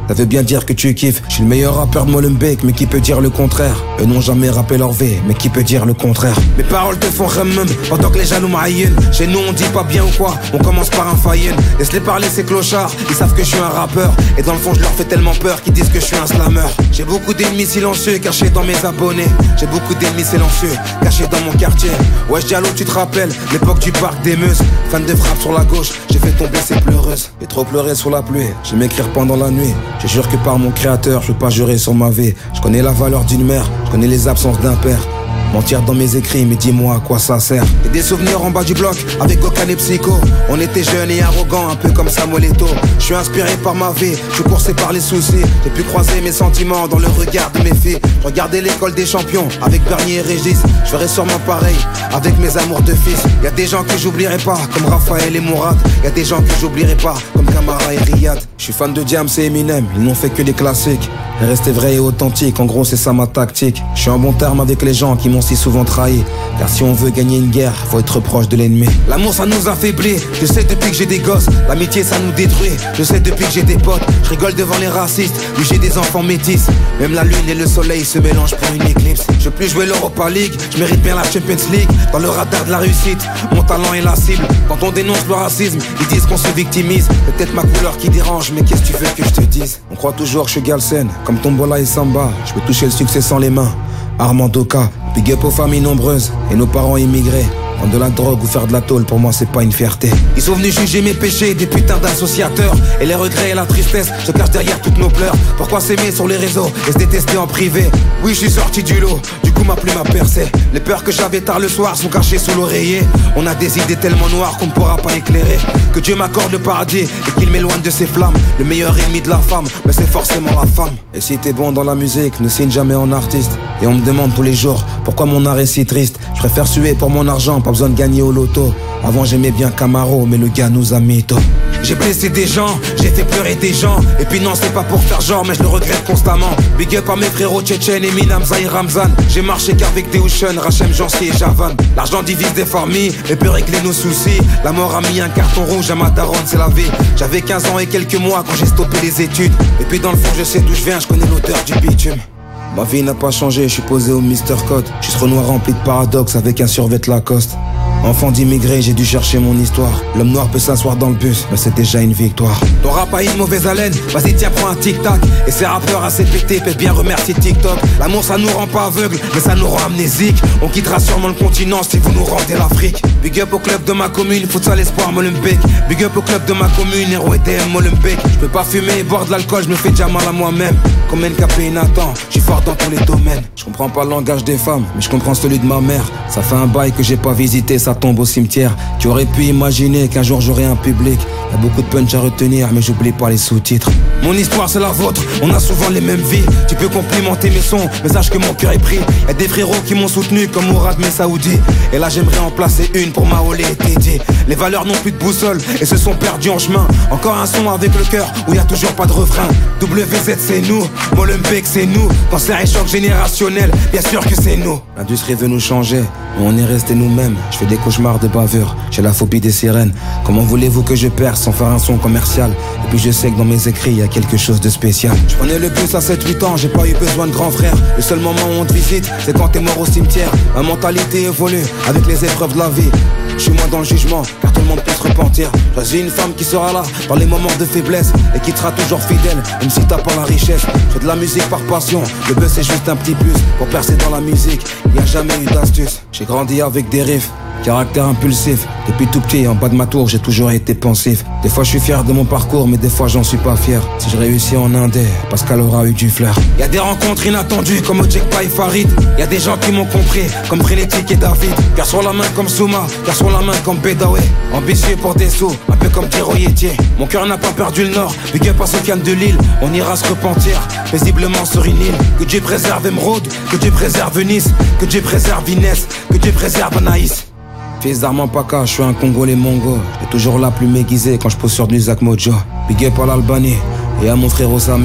Ça veut bien dire que tu kiffes. Je suis le meilleur rappeur de Molenbeek, mais qui peut dire le contraire? Eux n'ont jamais rappé leur V, mais qui peut dire le contraire? Mes paroles te font remmum, pendant que les jaloux m'aïennent. Chez nous on dit pas bien ou quoi, on commence par un faïen. Laisse-les parler ces clochards, ils savent que je suis un rappeur. Et dans le fond je leur fais tellement peur qu'ils disent que je suis un slammer. J'ai beaucoup d'ennemis silencieux cachés dans mes abonnés. J'ai beaucoup d'ennemis silencieux cachés dans mon quartier. Wesh Diallo, tu te rappelles l'époque du parc des Meuses? Fan de frappe sur la gauche, j'ai fait tomber ces pleureuses. J'ai trop pleuré sous la pluie, j'aime m'écrire pendant la nuit. Je jure que par mon créateur, je peux pas jurer sur ma vie. Je connais la valeur d'une mère, je connais les absences d'un père. Mentir dans mes écrits, mais dis-moi à quoi ça sert. Et des souvenirs en bas du bloc, avec Gokan et Psycho. On était jeunes et arrogants, un peu comme Samuel Eto'o. Je suis inspiré par ma vie, je suis coursé par les soucis. J'ai pu croiser mes sentiments dans le regard de mes filles. Regardez l'école des champions, avec Bernier et Régis. Je ferai sûrement pareil, avec mes amours de fils. Y'a des gens que j'oublierai pas, comme Raphaël et Mourad. Y'a des gens que j'oublierai pas, comme Camara et Riyad. Je suis fan de Diams et Eminem, ils n'ont fait que des classiques. Et rester vrai et authentique, en gros c'est ça ma tactique. Je suis en bon terme avec les gens qui m'ont si souvent trahi. Car si on veut gagner une guerre, faut être proche de l'ennemi. L'amour ça nous affaiblit, je sais depuis que j'ai des gosses. L'amitié ça nous détruit, je sais depuis que j'ai des potes. Je rigole devant les racistes, oui j'ai des enfants métis. Même la lune et le soleil se mélangent pour une éclipse. Je veux plus jouer l'Europa League, je mérite bien la Champions League. Dans le radar de la réussite, mon talent est la cible. Quand on dénonce le racisme, ils disent qu'on se victimise. Peut-être ma couleur qui dérange, mais qu'est-ce que tu veux que je te dise? On croit toujours que je suis Galsen, comme Tombola et Samba. Je peux toucher le succès sans les mains. Armando K, big up aux familles nombreuses et nos parents immigrés. Prendre de la drogue ou faire de la tôle, pour moi c'est pas une fierté. Ils sont venus juger mes péchés, des putains d'associateurs. Et les regrets et la tristesse se cachent derrière toutes nos pleurs. Pourquoi s'aimer sur les réseaux et se détester en privé? Oui je suis sorti du lot, du coup ma plume a percé. Les peurs que j'avais tard le soir sont cachées sous l'oreiller. On a des idées tellement noires qu'on ne pourra pas éclairer. Que Dieu m'accorde le paradis et qu'il m'éloigne de ses flammes. Le meilleur ennemi de la femme, mais c'est forcément la femme. Et si t'es bon dans la musique, ne signe jamais en artiste. Et on me demande tous les jours pourquoi mon art est si triste. Je préfère suer pour mon argent, pas besoin de gagner au loto. Avant j'aimais bien Camaro, mais le gars nous a mytho. J'ai blessé des gens, j'ai fait pleurer des gens. Et puis non c'est pas pour faire genre, mais je le regrette constamment. Big up à mes frérots tchétchènes, Eminam, Zahir, Ramzan. J'ai marché qu'avec des Ocean, Rachem, Jancy et Javan. L'argent divise des familles et peut régler nos soucis. La mort a mis un carton rouge à ma daronne, c'est la vie. J'avais 15 ans et quelques mois quand j'ai stoppé les études. Et puis dans le fond je sais d'où je viens, je connais l'odeur du bitume. Ma vie n'a pas changé, je suis posé au Mr. Code. Je suis ce Renoir rempli de paradoxes avec un survêt Lacoste. Enfant d'immigré, j'ai dû chercher mon histoire. L'homme noir peut s'asseoir dans le bus, mais c'est déjà une victoire. Ton rap a une mauvaise haleine, vas-y tiens prends un tic-tac. Et ces rappeurs assez pétés peuvent bien remercier TikTok. L'amour ça nous rend pas aveugles, mais ça nous rend amnésiques. On quittera sûrement le continent si vous nous rendez l'Afrique. Big up au club de ma commune, futsal espoir Molenbeek. Big up au club de ma commune, héros EDM Molenbeek. Je peux pas fumer et boire de l'alcool, je me fais déjà mal à moi-même. Comme NKP et Nathan, je suis fort dans tous les domaines. Je comprends pas le langage des femmes, mais je comprends celui de ma mère. Ça fait un bail que j'ai pas visité, ça tombe au cimetière. Qui aurait pu imaginer qu'un jour j'aurais un public? Y'a beaucoup de punch à retenir, mais j'oublie pas les sous-titres. Mon histoire c'est la vôtre, on a souvent les mêmes vies. Tu peux complimenter mes sons, mais sache que mon cœur est pris. Y'a des frérots qui m'ont soutenu comme Mourad Messaoudi. Et là j'aimerais en placer une pour Maolé et Teddy. Les valeurs n'ont plus de boussole et se sont perdues en chemin. Encore un son avec le cœur où y'a toujours pas de refrain. WZ c'est nous, Molenbeek c'est nous. Cancer et choc générationnel, bien sûr que c'est nous. L'industrie veut nous changer, mais on est resté nous-mêmes. Je fais des cauchemars de bavure, j'ai la phobie des sirènes. Comment voulez-vous que je perce sans faire un son commercial? Et puis je sais que dans mes écrits y a quelque chose de spécial. Je prenais le bus à 7-8 ans, j'ai pas eu besoin de grand frère. Le seul moment où on te visite, c'est quand t'es mort au cimetière. Ma mentalité évolue avec les épreuves de la vie. Je suis moins dans le jugement, car tout le monde peut se repentir. Choisis une femme qui sera là dans les moments de faiblesse et qui te sera toujours fidèle, même si t'as pas la richesse. Je fais de la musique par passion, le buzz c'est juste un petit plus. Pour percer dans la musique, y a jamais eu d'astuce. J'ai grandi avec des riffs, caractère impulsif. Depuis tout petit, en bas de ma tour, j'ai toujours été pensif. Des fois je suis fier de mon parcours, mais des fois j'en suis pas fier. Si je réussis en indé, parce qu'elle aura eu du flair. Y'a des rencontres inattendues comme Ojekpa et Farid. Y'a des gens qui m'ont compris, comme Frenetic et David. Car sur la main comme Souma, car sur la main comme Bedawe. Ambitieux pour des sous, un peu comme Thiro Yetier. Mon cœur n'a pas perdu le nord, big up à Sofiane de Lille. On ira se repentir, paisiblement sur une île. Que Dieu préserve Emeraude, que Dieu préserve Nice, que Dieu préserve Inès, que Dieu préserve Anaïs. Fils d'Armand Paca, je suis un Congolais mongo. J'ai toujours la plume aiguisée quand je pose sur du Zach Mojo. Big up à l'Albanie et à mon frère Osami.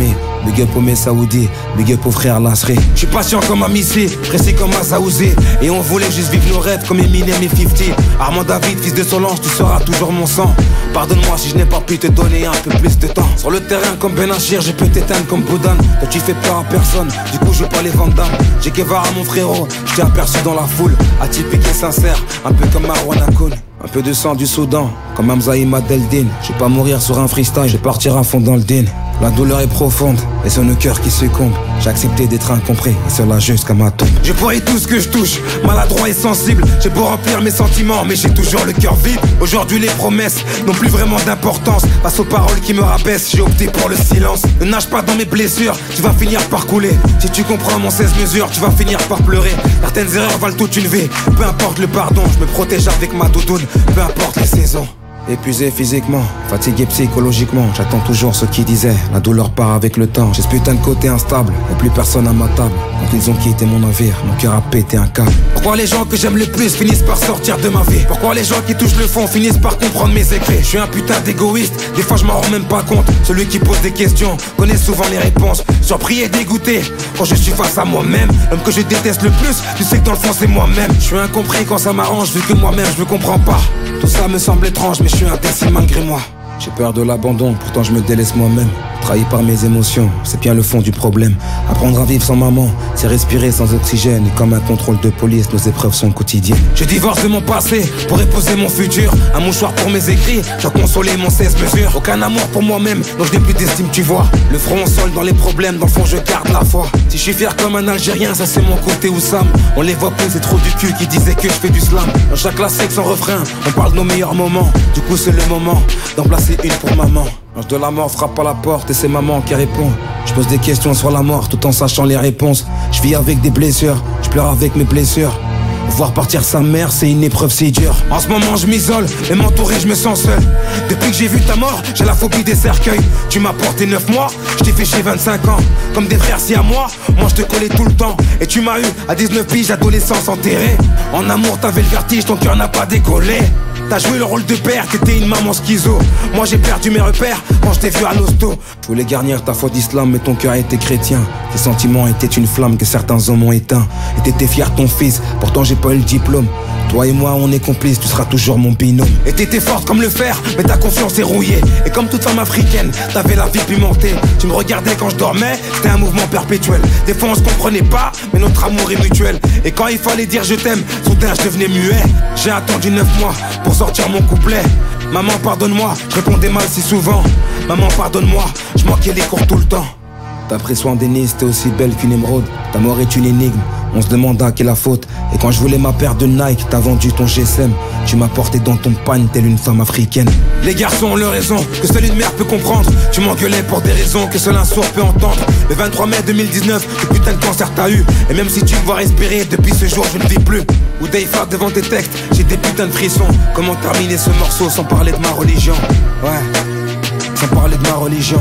Big up au mes Saoudi, big up au frère Lasri. J'suis patient comme un Missy, précis comme un Saouzé. Et on voulait juste vivre nos rêves comme Eminem et 50. Armand David, fils de Solange, tu seras toujours mon sang. Pardonne-moi si je n'ai pas pu te donner un peu plus de temps. Sur le terrain comme Ben Achir, je peux t'éteindre comme Boudan. Toi tu fais peur à personne, du coup je veux pas les Van Damme. J'ai Guevara mon frérot, je t'ai aperçu dans la foule. Atypique et sincère, un peu comme Marwan Akoun. Un peu de sang du Soudan, comme Hamza Madeldine. Je vais pas mourir sur un freestyle, je vais partir à fond dans le din. La douleur est profonde, et c'est nos cœurs qui succombent. J'ai accepté d'être incompris, et cela jusqu'à ma tombe. Je pourrais tout ce que je touche, maladroit et sensible. J'ai beau remplir mes sentiments, mais j'ai toujours le cœur vide. Aujourd'hui les promesses n'ont plus vraiment d'importance. Face aux paroles qui me rabaissent, j'ai opté pour le silence. Ne nage pas dans mes blessures, tu vas finir par couler. Si tu comprends mon 16 mesures, tu vas finir par pleurer. Certaines erreurs valent toute une vie, peu importe le pardon. Je me protège avec ma doudoune, peu importe les saisons. Épuisé physiquement, fatigué psychologiquement. J'attends toujours ce qui disaient, la douleur part avec le temps. J'ai ce putain de côté instable, et plus personne à ma table. Quand ils ont quitté mon navire, mon cœur a pété un câble. Pourquoi les gens que j'aime le plus finissent par sortir de ma vie? Pourquoi les gens qui touchent le fond finissent par comprendre mes écrits? Je suis un putain d'égoïste, des fois je m'en rends même pas compte. Celui qui pose des questions connaît souvent les réponses. Surpris et dégoûté quand je suis face à moi-même. L'homme que je déteste le plus, tu sais que dans le fond c'est moi-même. Je suis incompris quand ça m'arrange, vu que moi-même je me comprends pas. Tout ça me semble étrange, mais je suis indécis malgré moi. J'ai peur de l'abandon, pourtant je me délaisse moi-même. Trahi par mes émotions, c'est bien le fond du problème. Apprendre à vivre sans maman, c'est respirer sans oxygène. Et comme un contrôle de police, nos épreuves sont quotidiennes. Je divorce de mon passé pour épouser mon futur. Un mouchoir pour mes écrits, j'ai consolé mon 16 mesures. Aucun amour pour moi-même, donc je n'ai plus d'estime, tu vois. Le front au sol dans les problèmes, dans le fond je garde la foi. Si je suis fier comme un Algérien, ça c'est mon côté Oussam. On les voit plus, c'est trop du cul qui disait que je fais du slam. Dans chaque classique sans refrain, on parle de nos meilleurs moments. Du coup c'est le moment d'en placer une pour maman. L'ange de la mort frappe à la porte et c'est maman qui répond. Je pose des questions sur la mort tout en sachant les réponses. Je vis avec des blessures, je pleure avec mes blessures. Voir partir sa mère, c'est une épreuve si dure. En ce moment je m'isole, et m'entourer je me sens seul. Depuis que j'ai vu ta mort, j'ai la phobie des cercueils. Tu m'as porté 9 mois, je t'ai fait chez 25 ans. Comme des frères si à moi je te collais tout le temps. Et tu m'as eu à 19 piges, adolescence enterrée. En amour t'avais le vertige, ton cœur n'a pas décollé. T'as joué le rôle de père, t'étais une maman schizo. Moi j'ai perdu mes repères quand je t'ai vu à l'hosto. Je voulais garnir ta foi d'islam mais ton cœur était chrétien. Tes sentiments étaient une flamme que certains hommes ont éteint. Et t'étais fier de ton fils, pourtant j'ai pas eu le diplôme. Toi et moi on est complices, tu seras toujours mon binôme. Et t'étais forte comme le fer, mais ta confiance est rouillée. Et comme toute femme africaine, t'avais la vie pimentée. Tu me regardais quand je dormais, c'était un mouvement perpétuel. Des fois on se comprenait pas, mais notre amour est mutuel. Et quand il fallait dire je t'aime, soudain je devenais muet. J'ai attendu 9 mois pour sortir mon couplet. Maman pardonne-moi, je répondais mal si souvent. Maman pardonne-moi, je manquais les cours tout le temps. T'as pris soin d'Ennis, t'es aussi belle qu'une émeraude. Ta mort est une énigme, on se demande à qui la faute. Et quand je voulais ma paire de Nike, t'as vendu ton GSM. Tu m'as porté dans ton pagne telle une femme africaine. Les garçons ont leur raison, que seule une mère peut comprendre. Tu m'engueulais pour des raisons que seul un sourd peut entendre. Le 23 mai 2019, que putain de cancer t'as eu. Et même si tu me vois respirer, depuis ce jour je ne vis plus. Ou Dayfa devant tes textes, j'ai des putains de frissons. Comment terminer ce morceau sans parler de ma religion? Ouais, sans parler de ma religion.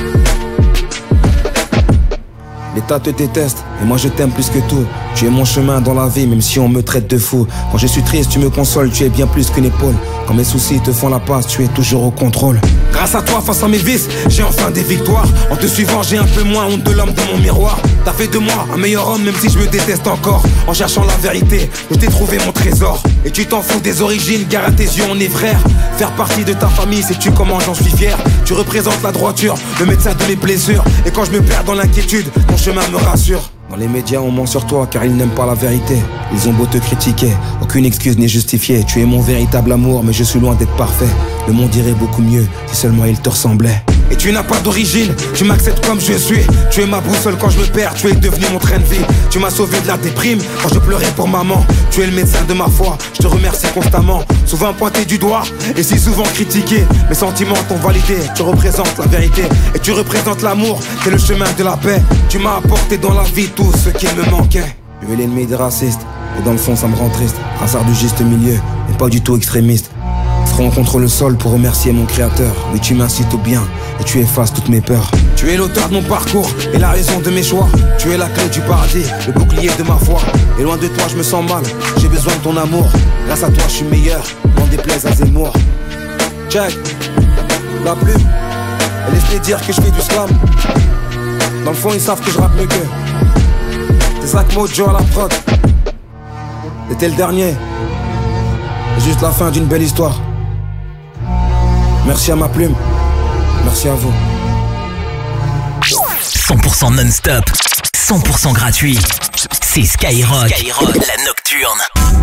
L'État te déteste, et moi je t'aime plus que tout. Tu es mon chemin dans la vie, même si on me traite de fou. Quand je suis triste, tu me consoles, tu es bien plus qu'une épaule. Quand mes soucis te font la passe, tu es toujours au contrôle. Grâce à toi, face à mes vices, j'ai enfin des victoires. En te suivant, j'ai un peu moins honte de l'homme dans mon miroir. T'as fait de moi un meilleur homme, même si je me déteste encore. En cherchant la vérité, je t'ai trouvé mon trésor. Et tu t'en fous des origines, car à tes yeux on est frères. Faire partie de ta famille, sais-tu comment j'en suis fier? Tu représentes la droiture, le médecin de mes blessures. Et quand je me perds dans l'inquiétude, ton chemin me rassure. Dans les médias on ment sur toi car ils n'aiment pas la vérité. Ils ont beau te critiquer, aucune excuse n'est justifiée. Tu es mon véritable amour mais je suis loin d'être parfait. Le monde irait beaucoup mieux si seulement il te ressemblait. Et tu n'as pas d'origine, tu m'acceptes comme je suis. Tu es ma boussole quand je me perds, tu es devenu mon train de vie. Tu m'as sauvé de la déprime quand je pleurais pour maman. Tu es le médecin de ma foi, je te remercie constamment. Souvent pointé du doigt et si souvent critiqué. Mes sentiments t'ont validé, tu représentes la vérité. Et tu représentes l'amour, c'est le chemin de la paix. Tu m'as apporté dans la vie tout ce qui me manquait. Tu es l'ennemi des racistes, et dans le fond ça me rend triste. Brassard du juste milieu, et pas du tout extrémiste. Front contre le sol pour remercier mon créateur. Oui, tu m'incites au bien et tu effaces toutes mes peurs. Tu es l'auteur de mon parcours et la raison de mes choix. Tu es la clé du paradis, le bouclier de ma foi. Et loin de toi je me sens mal, j'ai besoin de ton amour. Grâce à toi je suis meilleur, n'en déplaise à Zemmour. Check, la plume, elle laisse dire que je fais du slam. Dans le fond ils savent que je rappe mieux qu'eux. C'est Zach Mojo à la prod. C'était le dernier. C'est juste la fin d'une belle histoire. Merci à ma plume. Merci à vous. 100% non-stop, 100% gratuit. C'est Skyrock, la nocturne.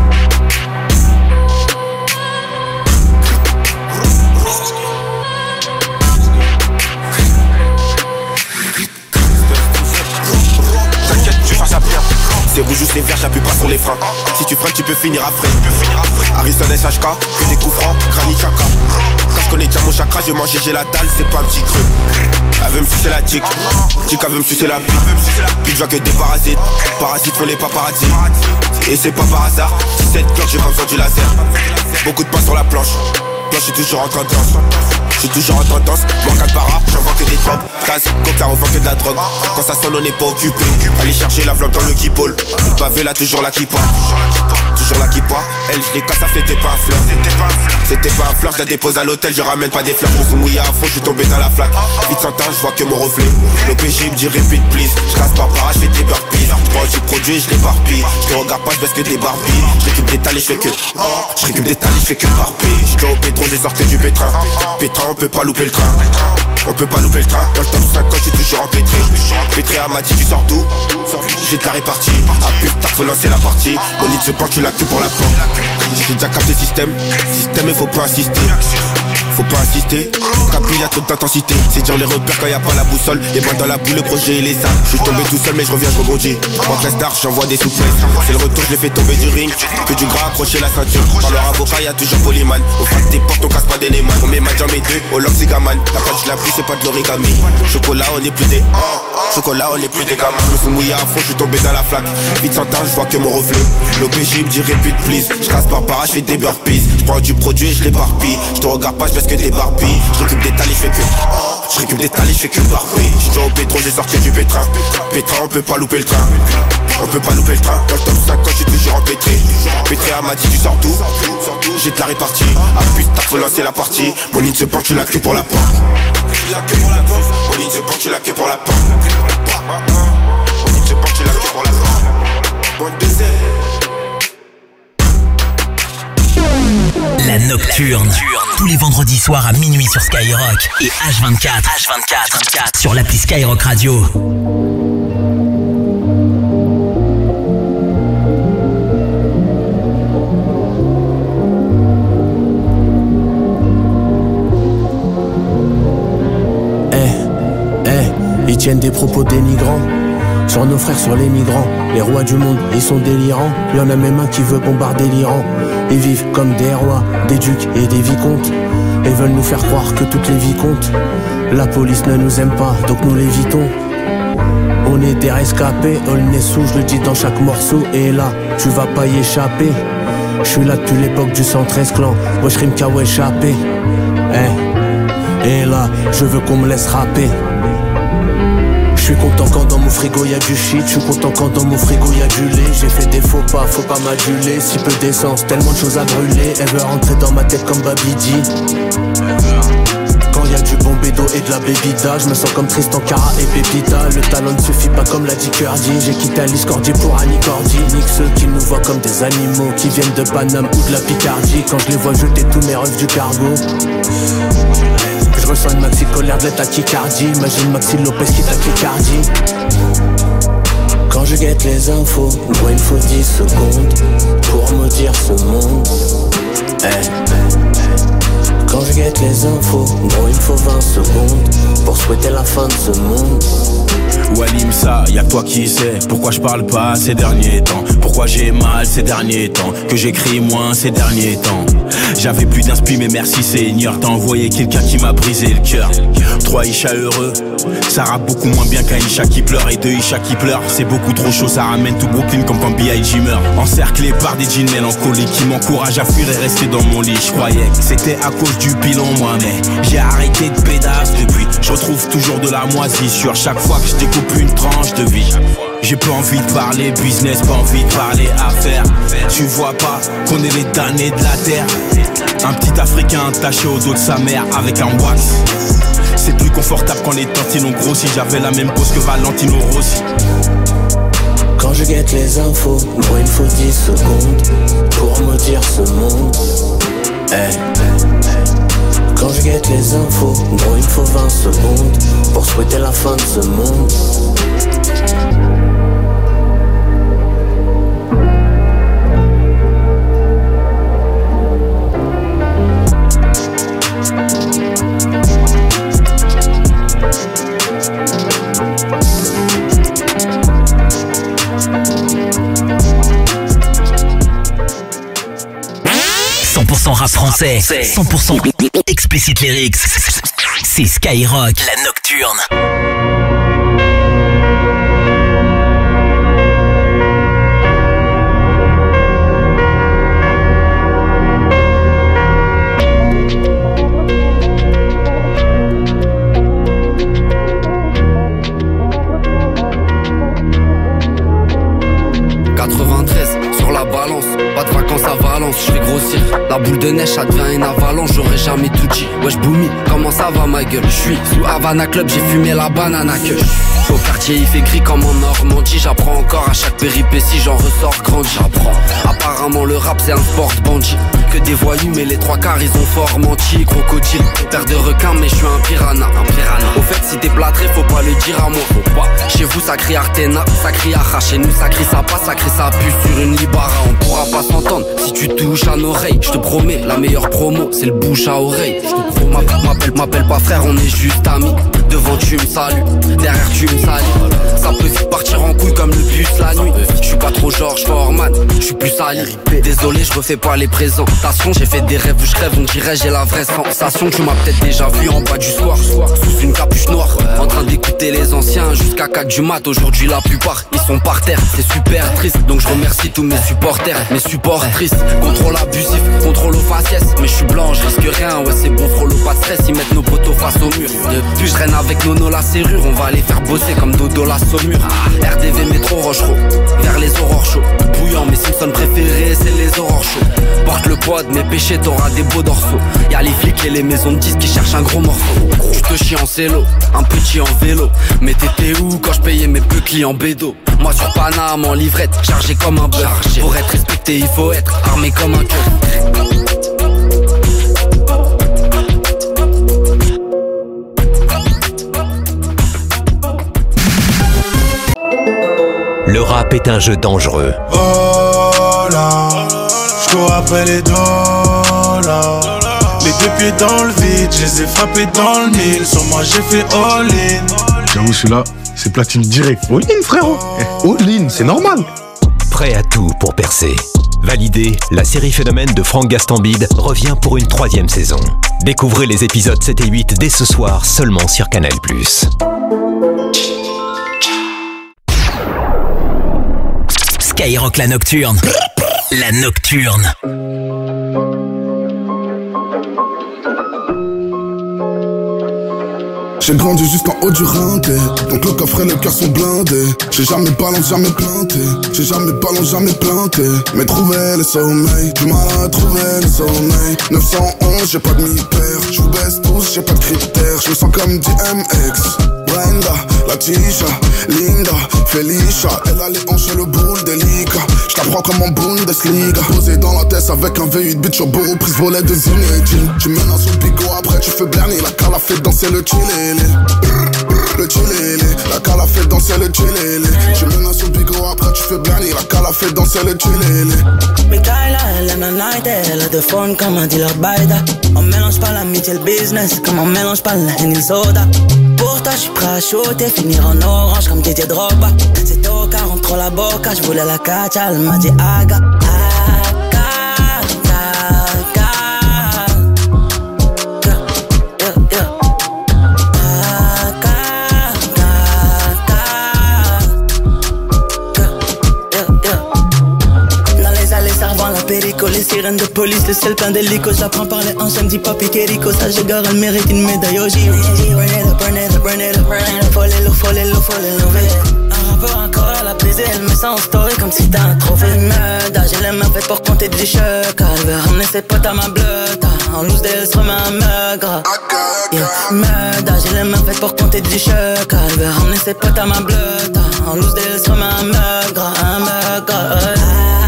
C'est rouge juste les verts, j'appuie pas sur les freins. Si tu freines, tu peux finir à frais. Harrison SHK, que des coups francs, Granit Chaka. Quand je connais déjà mon chakra, je mange j'ai la dalle, c'est pas un petit creux. Elle veut me sucer la tic, elle veut me sucer la bite. Puis je vois que des parasites, parasites font les paparazzi. Et c'est pas par hasard, 17 cloques, j'ai pas besoin du laser. Beaucoup de pain sur la planche, moi je suis toujours en tendance. Je suis toujours en tendance, moi 4 para, j'en vois que des drogues. Casse, coca, on vend que de la drogue. Quand ça sonne on n'est pas occupé. Allez chercher la flamme dans le guipole. Le pavé là toujours la kippa. Toujours la kippa. Elle je les casse, ça c'était pas un fleur. C'était pas un fleur, je la dépose à l'hôtel, je ramène pas des fleurs. Je me suis mouillé à fond, je suis tombé dans la flaque. Vite sans temps, je vois que mon reflet. Le PJ me dit répète please. Je casse par para, je fais des burpees. Je prends du produit, je l'éparpille. Je te regarde pas, je baisse que des barbilles. Je récupère des talés, je fais que. Je récupère des talés, je fais que barbilles. Je vais au pétron, je sors que du pétrin. Pétrin, on peut pas louper le train. On peut pas louper le train. Dans le top 50, je suis toujours empêtré. Pétré à Madi, tu sors d'où? J'ai de la répartie. Ah putain, faut lancer la partie. Mon lit se penche, tu l'as que pour la porte. J'ai déjà capté système. Système, il faut pas insister. Faut pas insister. Capé, y'a trop d'intensité. C'est dire les repères quand y'a pas la boussole. Les mains dans la boule, le projet il est ça. Je suis tombé tout seul, mais je reviens, je rebondis. Moi, la star, j'envoie des souplesses. C'est le retour, je l'ai fait tomber du ring. Que du gras, accrocher la ceinture. Par leur avocat, y'a toujours Polyman. Au face des portes, on casse pas des Neyman. On met ma jambe et deux, au lock, c'est gaman. La pâte, je la pris, c'est pas de l'origami. Chocolat, on est plus des. Chocolat, on est plus des gamins. Je me suis mouillé à fond, je suis tombé dans la flaque. Vite sans temps, je vois que mon reflet. L'OPJ me dit répète please. Je casse par para, je fais des burpees. Je prends du produit et je l'éparpille. Je te regarde pas, je baisse que des barbilles. Je récupère des talés, je fais que. Je récupère des talés, je fais que barbilles. Je vais au pétron, j'ai sorti du pétrin. Pétrin, on peut pas louper le train. On peut pas louper le train. Dans le top 50, je suis toujours empêtré. Pétré à Madi, tu sors d'où? J'ai de la répartie. Ah putain, faut lancer la partie. Mon ligne se penche, tu l'as que pour la porte. Tu l'as que pour la porte. Mon ligne se penche, tu l'as que pour la porte. Mon ligne se penche, tu l'as que pour la porte. Bonne deuxième. La nocturne, tous les vendredis soirs à minuit sur Skyrock et H24 sur l'appli Skyrock Radio. Ils tiennent des propos dénigrants sur nos frères, sur les migrants. Les rois du monde, ils sont délirants. Y'en a même un qui veut bombarder l'Iran. Ils vivent comme des rois, des ducs et des vicomtes. Et veulent nous faire croire que toutes les vies comptent. La police ne nous aime pas, donc nous l'évitons. On est des rescapés, all n'est sous, je le dis dans chaque morceau. Et là, tu vas pas y échapper. Je suis là depuis l'époque du 113 clan. Wesh rime qu'à échapper. Et là, je veux qu'on me laisse rapper. Je suis content quand dans mon frigo y'a du shit. Je suis content quand dans mon frigo y'a du lait. J'ai fait des faux pas, faut pas m'aduler. Si peu d'essence, tellement de choses à brûler. Elle veut rentrer dans ma tête comme Babidi. Quand y'a du bon bédo et de la bébida, je me sens comme Tristan Cara et Pépita. Le talent ne suffit pas comme l'a dit Curdy. J'ai quitté Alice Cordier pour Annie Cordy. Nique ceux qui nous voient comme des animaux, qui viennent de Paname ou de la Picardie. Quand je les vois jeter tous mes refs du cargo, je ressens une maxi colère de la tachycardie. Imagine Maxi Lopez qui tachycardie. Quand je guette les infos, moi il faut 10 secondes pour maudire ce monde. Quand je guette les infos, moi il faut 20 secondes pour souhaiter la fin de ce monde. Walim ça, y'a que toi qui sais pourquoi je parle pas ces derniers temps. Pourquoi j'ai mal ces derniers temps, que j'écris moins ces derniers temps. J'avais plus d'inspi mais merci Seigneur. T'as envoyé quelqu'un qui m'a brisé le cœur. 3 Isha heureux, ça rappe beaucoup moins bien qu'un Isha qui pleure. Et 2 Isha qui pleurent, c'est beaucoup trop chaud. Ça ramène tout Brooklyn comme quand B.I.G meurt. Encerclé par des jeans mélancoliques qui m'encouragent à fuir et rester dans mon lit. Je croyais que c'était à cause du bilan moi, mais j'ai arrêté de pédasse depuis. Je retrouve toujours de la moisissure chaque fois que je découpe une tranche de vie. J'ai pas envie de parler business, pas envie de parler affaires. Tu vois pas qu'on est les damnés de la terre. Un petit Africain attaché au dos de sa mère avec un wax. C'est plus confortable quand les tantines ont grossi. J'avais la même pose que Valentino Rossi. Quand je guette les infos, moi il me faut 10 secondes pour me dire ce monde. Hey. Quand je guette les infos, moi il me faut 20 secondes pour souhaiter la fin de ce monde. Rap français, 100% explicit lyrics. C'est Skyrock, la nocturne. Je fais grossir, la boule de neige ça devient une avalanche, j'aurais jamais tout dit. Wesh Boumi, comment ça va ma gueule? J'suis sous Havana Club, j'ai fumé la banane à queue. Au quartier il fait gris comme en Normandie. J'apprends encore à chaque péripétie, j'en ressors grandi. J'apprends, apparemment le rap c'est un sport bandit. Que des voyous mais les trois quarts ils ont fort menti. Crocodile, père de requin mais je suis un piranha. Au fait si t'es plâtré faut pas le dire à moi. Faut pas, chez vous ça crie Artena, ça crie Acha. Chez nous ça crie ça passe, ça crie ça pue sur une Libara. On pourra pas s'entendre si tu touches à nos oreilles. Je te promets, la meilleure promo c'est le bouche à oreille. M'appelle pas frère, on est juste amis. Devant tu me salues, derrière tu me salis. Ça peut vite partir en couille comme le bus la nuit. Je suis pas trop George Foreman, je suis plus sali. Désolé, je refais pas les présentations. J'ai fait des rêves où je rêve, on dirait j'ai la vraie sensation. Tu m'as peut-être déjà vu en bas du soir, sous une capuche noire, en train d'écouter les anciens jusqu'à 4 du mat. Aujourd'hui la plupart, ils sont par terre, c'est super triste. Donc je remercie tous mes supporters, mes supportrices. Contrôle abusif, contrôle aux faciès. Mais je suis blanc, je risque rien, ouais c'est bon, frôle pas de stress. Ils mettent nos poteaux face au mur. Depuis je traîne avec Nono la serrure, on va les faire bosser comme Dodo la saumure. RDV métro Rochereau, vers les aurores chauds. Bouillant, mes Simpsons préférés, c'est les aurores chauds. Porte le poids de mes péchés, t'auras des beaux dorsaux. Y'a les flics et les maisons de disques qui cherchent un gros morceau. Je te chie en célo, un petit en vélo. Mais t'étais où quand je payais mes peu clients bédo? Moi sur Paname en livrette, chargé comme un bœuf. Pour être respecté il faut être armé comme un keuf. Le rap est un jeu dangereux. Oh là, je cours après les dollars. Les deux pieds dans le vide, je les ai frappés dans le mille. Sur moi j'ai fait all-in. J'avoue celui-là, c'est platine direct. All-in frérot, all-in, c'est normal. Prêt à tout pour percer. Validé, la série Phénomène de Franck Gastambide revient pour une 3e saison. Découvrez les épisodes 7 et 8 dès ce soir seulement sur Canal+. Skyrock la nocturne. La nocturne. J'ai grandi jusqu'en haut du rinté, donc le coffre et le cœur sont blindés. J'ai jamais balance, jamais planté. J'ai jamais balance, jamais planté. Mais trouver le sommeil, du mal à trouver le sommeil. 911, j'ai pas de mi-père. Je vous baisse tous, j'ai pas de critères. Je me sens comme DMX. Brenda, la Tisha, Linda, Felicia. Elle a les hanches et le boule délicat. J't'apprends comme en Bundesliga. Posé dans la tête avec un V8 bitch au beau prise volet de Zinedine. Tu menaces au bigot, après tu fais berner. La cala fait danser le chilélé. Le chilélé, la cala fait danser le chilélé. Tu menaces au bigot, après tu fais berner. La cala fait danser le chilélé. Mikaela, elle aime la night, elle a de fun comme un dealer baida. On mélange pas l'amitié et le business, comme on mélange pas la haine et le soda. Pour toi, j'suis prêt à shooter, finir en orange comme Didier Drogba. C'est au 43 la boca, j'voulais la catch, elle m'a dit aga. Les sirènes de police, le sel plein d'hélicos. J'apprends par les hanches, elle me dit papi Kerico. Ça je gare, elle mérite une médaille au J. Burn it up, burn it up, burn it up. Folle lourd, un rapport encore à la baiser. Elle me sent ça en story comme si t'as un trophée de merde. J'ai les mains faites pour compter du chèque. Elle veut ramener ses potes à ma bleute. En loose d'elle se remet un meugre. Merde, j'ai les mains faites pour compter du chèque. Elle veut ramener ses potes à ma bleute. En loose d'elle se remet un meugre. Un meugre.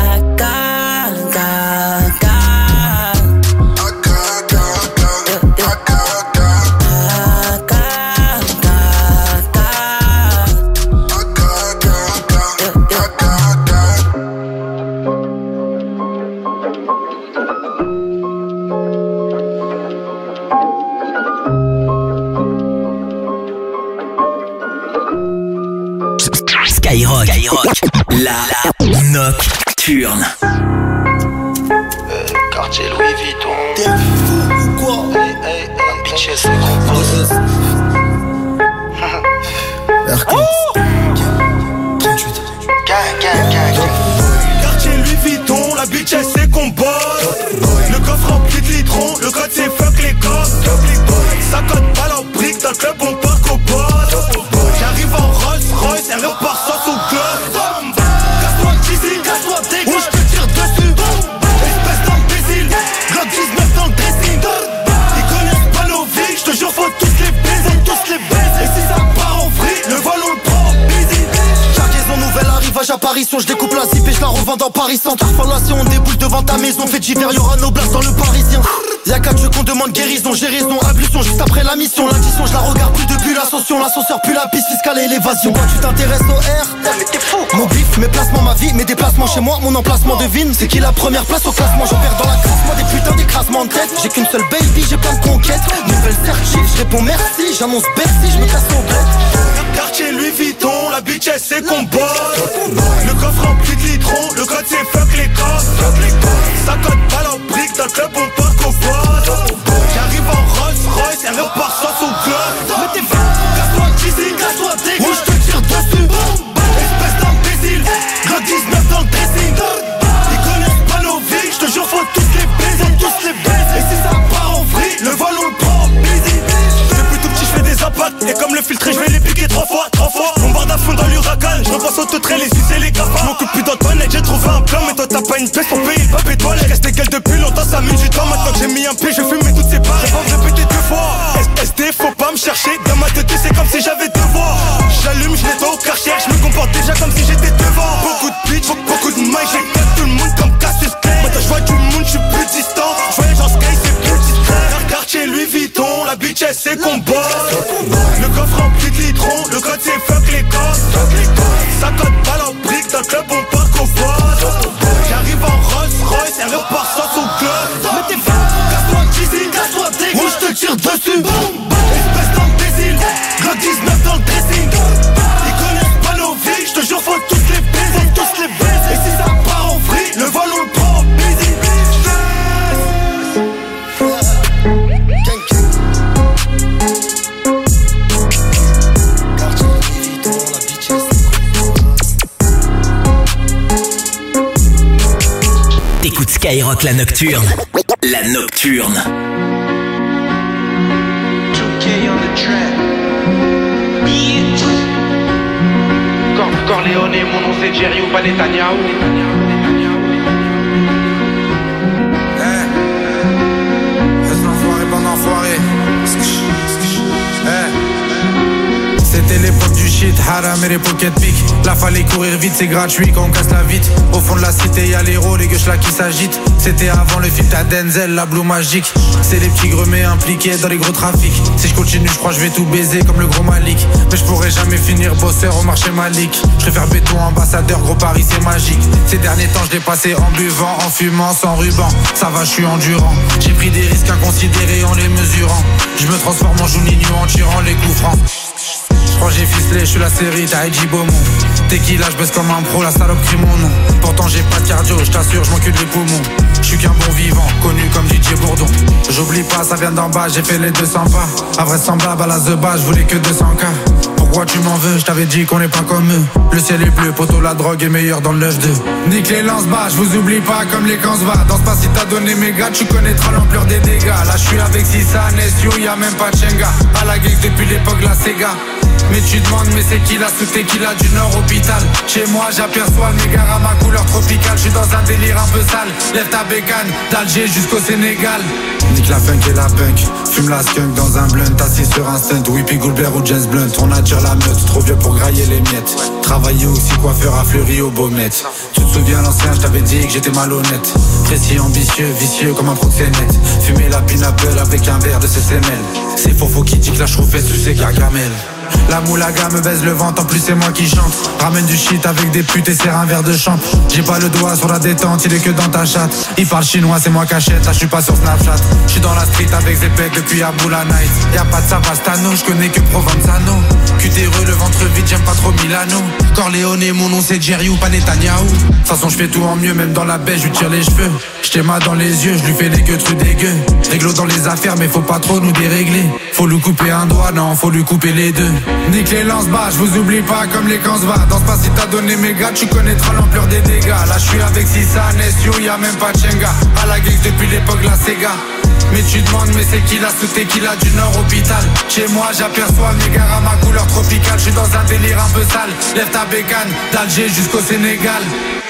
Skyrock, la nocturne. Quartier Louis Vuitton. T'es fou ou quoi? Hey, bitch, c'est compose. Quartier Louis Vuitton, la bitch elle sait qu'on bosse. Le coffre rempli de litrons, le code c'est fuck les cops. Ça code pas la brique, dans le club on part qu'au boss. J'arrive en Rolls Royce, elle repart sans son club. Casse-toi d'ici, casse-toi dégueu, ou je te tire dessus. Espèce d'imbécile, Glock 19 dans le dressing. Ils connaissent pas nos vies, je te jure faut tous les baiser, tous les baiser. Et si ça part en vrille, le vol on le prend easy. Cargaison nouvelle arrivage apparition, je découpe la zip et je la revends dans Paris Centre. Formation, on déboule devant ta maison, fait d'hiver, y'aura nos places dans le Parisien. Y'a 4 jeux qu'on demande guérison, j'ai raison, ablution juste après la mission. L'addition, je la regarde plus depuis l'ascension, l'ascenseur puis la piste fiscale et l'évasion. Quand tu t'intéresses au R, mais t'es fou. Mon bif, mes placements, ma vie, mes déplacements chez moi, mon emplacement devine. C'est qui la première place au classement, j'opère dans la classe, moi des putains d'écrasements de tête. J'ai qu'une seule baby, j'ai plein de conquêtes. Nouvelle certif, je réponds merci, j'annonce Bercy, je me casse au bled. Quartier Louis Vuitton, la bitch elle sait qu'on bosse. Le coffre rempli de litrons, le code c'est fuck les cops. Ça code pas la brique, dans le club on part qu'au boss. J'arrive en Rolls Royce, elle repart sans son club. Mais t'es fou, casse-toi d'ici, casse-toi dégueu, ou je te tire dessus. Espèce d'imbécile, Glock 19 dans le dressing. Ils connaissent pas nos vies, je te jure faut tous les baiser, tous les baiser. Et si ça part en vrille, le vol on le prend easy. Depuis tout petit je fais des impacts, et comme le filtré je vais les piquer 3 fois. On barre à fond dans l'huracan, je repasse au tout-trait, les sucer les cafards. M'occupe plus d'Antoinette, j'ai trouvé un plan, mais toi t'as pas une pièce pour payer le pape étoile. Je reste égal depuis longtemps, ça met du temps, maintenant que j'ai mis un pied, je fume toutes ces barres. Je vais me répéter 2 fois, SD, faut pas me chercher, dans ma tête c'est comme si j'avais 2 voix. J'allume, je nettoie au Karcher, je me comporte déjà comme si j'étais devant. Beaucoup de bitch, beaucoup de mailles, j'éclate tout le monde comme Cassius Clay. Maintenant je vois du monde, je suis plus distant, je voyage en sky, c'est plus discret. Quartier Louis Vuitton, la bitch elle sait qu'on bosse. Le coffre rempli de litrons, le code c'est fuck les cops. Ça code pas la brique, dans le club on part qu'au boss. J'arrive en Rolls Royce, elle repart sans son club. Mais t'es fou, casse-toi d'ici, casse-toi dégueu, ou je te tire dessus. Espèce d'imbécile, Glock 19 dans le dressing. Ils connaissent pas nos vies, je te jure faut tous les baiser, tous les baiser. Et si ça part en vrille, le vol on le prend easy. T'écoutes Skyrock la nocturne. La nocturne. 2K on the track. Bitch. Corleone, mon nom c'est Jerry ou pas Netanyahu. Laisse l'enfoiré, bon enfoiré. C'était l'époque du shit, haram et les pocket pick. Là fallait courir vite, c'est gratuit quand on casse la vitre. Au fond de la cité y'a l'héros, les gueuches là qui s'agitent. C'était avant le film, t'as Denzel, la Blue Magic. C'est les petits gremets impliqués dans les gros trafics. Si je continue, je crois je vais tout baiser comme le gros Malik. Mais je pourrais jamais finir bosseur au marché Malik. Je préfère béton, ambassadeur, gros Paris c'est magique. Ces derniers temps je l'ai passé en buvant, en fumant, sans ruban. Ça va, je suis endurant. J'ai pris des risques inconsidérés en les mesurant. Je me transforme en Juninho en tirant les coups francs. Je crois j'ai ficelé, je suis la série d'Aïdji Beaumont. Tequila, je baisse comme un pro, la salope crie mon nom. Pourtant j'ai pas de cardio, je t'assure, je m'occupe des poumons. Je suis qu'un bon vivant, connu comme DJ Bourdon. J'oublie pas, ça vient d'en bas, j'ai fait les 200 pas. Invraisemblable à la The Bas, je voulais que 200K. pourquoi tu m'en veux, je t'avais dit qu'on n'est pas comme eux. Le ciel est bleu, poteau, la drogue est meilleure dans le 9-2. Nique les lance-bas, je vous oublie pas comme les camps se va. Danse pas si t'as donné mes gars, tu connaîtras l'ampleur des dégâts. Là je suis avec Sissa, Nesio, y'a même pas de Shenga. À la geek depuis l'époque la Sega. Mais tu demandes mais c'est qui la sous tequila du Nord hôpital. Chez moi j'aperçois le négare à ma couleur tropicale. Je suis dans un délire un peu sale. Lève ta bécane, d'Alger jusqu'au Sénégal. Nique la funk et la punk. Fume la skunk dans un blunt. Assis sur un stunt, Whippy Goldberg ou James Blunt. On attire la meute, trop vieux pour grailler les miettes. Travailler aussi coiffeur à Fleury au Baumette. Tu te souviens l'ancien, je t'avais dit que j'étais malhonnête. Précis, ambitieux, vicieux comme un proxénète. Fumer la pineapple avec un verre de CCML. C'est faux qui dit que la chauffette sucée Gargamel. La moulaga me baise le ventre, en plus c'est moi qui chante. Ramène du shit avec des putes et serre un verre de champ. J'ai pas le doigt sur la détente, il est que dans ta chatte. Il parle chinois, c'est moi qu'achète, là je suis pas sur Snapchat. Je suis dans la street avec Zepek depuis Aboula Night. Y'a pas de Savastano, je connais que Provenzano. Cutéreux, le ventre vide, j'aime pas trop Milano. Corleone, mon nom c'est Jerry ou pas Netanyahu. De toute façon je fais tout en mieux, même dans la baie je lui tire les cheveux. J't'ai mal dans les yeux, je lui fais des gueux trucs dégueux. Réglo dans les affaires mais faut pas trop nous dérégler. Faut lui couper un doigt, non faut lui couper les deux. Nique les lance-bas, je vous oublie pas comme les camps se va. Danse pas si t'as donné mes gars, tu connaîtras l'ampleur des dégâts. Là je suis avec Sissa, Nesio, y'a même pas de Shenga. À la geek depuis l'époque la Sega. Mais tu demandes mais c'est qui la sous tequila du Nord hôpital. Chez moi j'aperçois le négare à ma couleur tropicale. Je suis dans un délire un peu sale. Lève ta bécane, d'Alger jusqu'au Sénégal.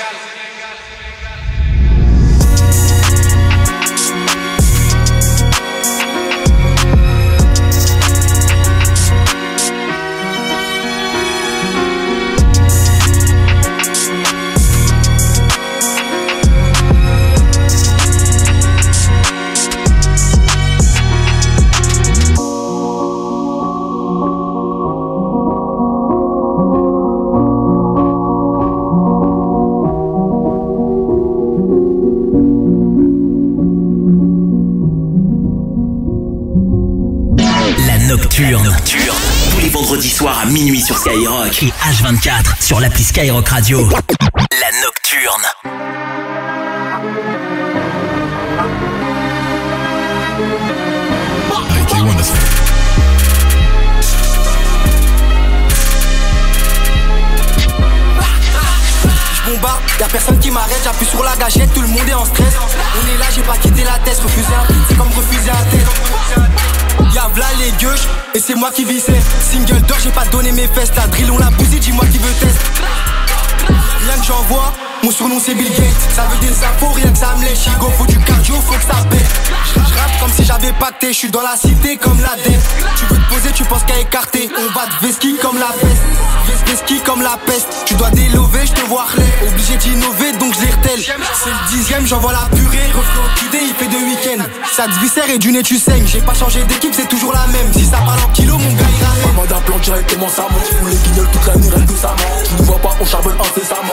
Nocturne. Tous les vendredis soirs à minuit sur Skyrock et H24 sur l'appli Skyrock Radio. La Nocturne. Bombarde, y'a personne qui m'arrête, j'appuie sur la gâchette, tout le monde est en stress. On est là, j'ai pas quitté la tête, refuser un beat, c'est comme refuser un test. Y'a v'là les gueuches, et c'est moi qui vissais. Single d'or, j'ai pas donné mes fesses, la drill on l'a bousé, dis-moi qui veut test. Rien que j'envoie, mon surnom c'est Bill Gates. Ça veut des infos, rien que ça me lèche. Go, faut du cardio, faut que ça pète. J'rappe comme si j'avais pacté, j'suis dans la cité comme la dette. Tu veux te poser, tu penses qu'à écarter. On va te veski comme la peste. Veski comme la peste. Tu dois délover, j'te vois relais. Obligé d'innover, donc je les retèle. C'est le 10ème, j'envoie la purée. Reflet orchidée, il fait 2 week-ends. Ça te viscère et du nez tu saignes. J'ai pas changé d'équipe, c'est toujours la même. Si ça parle en kilo, mon gars il ramène. Maman d'un plan directement ça monte. J'fous les guignols toute l'année, reste que ça manque. Tu ne vois pas, on charbonne incessamment.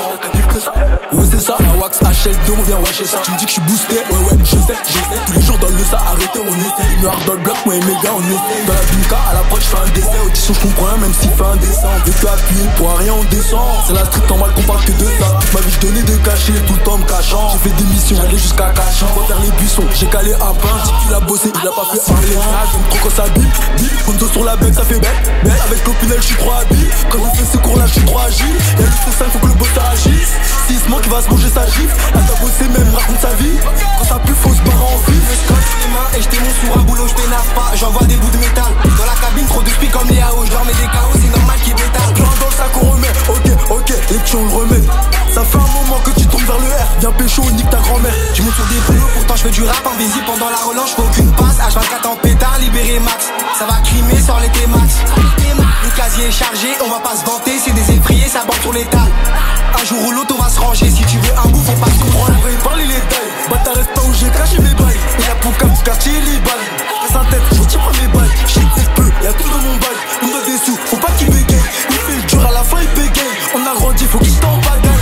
Ouais c'est ça, la wax HL2 on vient wesh ça. Tu me dis que je suis boosté, ouais je sais. Tous les jours dans le ça, arrêtez on essaie. Une heure dans le bloc, moi et mes gars on essaie. Dans la Binka, à l'approche je fais un dessin. Audition je comprends rien même s'il fait un dessin. On veut que appuyer, pour un rien on descend. C'est la street normal qu'on parle que de ça. Toute ma vie je donnais de cachets, tout le temps me cachant. J'ai fait des missions, j'allais jusqu'à Cachan. Pour faire les buissons, j'ai calé un pain. Si tu l'as bossé, il a pas fait un les mains. J'aime trop quand ça bip, bip. Gonzo sur la bec, ça fait bête. Avec l'opinel je suis trop habile. Quand je fais ce cours là je suis trop agile. Y'a le C5, faut que le boss agisse. Si il se manque, il va se manger sa gifle. Elle t'a bossé même, raconte sa vie. Quand ça pue, faut se barrer en ville. Je colle les mains et je démonte sur un boulot, je t'énerve pas. J'envoie des bouts de métal. Dans la cabine, trop de spi comme les AO. Je leur mets des KO, c'est normal qu'ils bétalent. Plein dans le sac, on remet. Ok, les petits on le remet. Ça fait un moment que tu tombes vers le R. Viens pécho, nique ta grand-mère. Je monte sur des boulots, pourtant je fais du rap invisible. Pendant la relance, je fais aucune passe. H24 en pétard, libéré max. Ça va crimer, sort les T-Max. Le casier est chargé, on va pas se vanter. C'est des effrayés, ça bande sur l'étal. Un jour ou l'autre, on va se ranger. Si tu veux un bout, faut pas se comprendre. On va y parler les tailles. Bata reste pas où j'ai caché mes bails. Et la poucave du quartier, les balles. Casse un tête, je retire pas mes balles. Shit, c'est peu, y'a tout dans mon bail. On doit des sous, faut pas qu'il bégaye. Il fait le dur à la fin, il bégaye. On a grandi, faut qu'il t'en bagaille.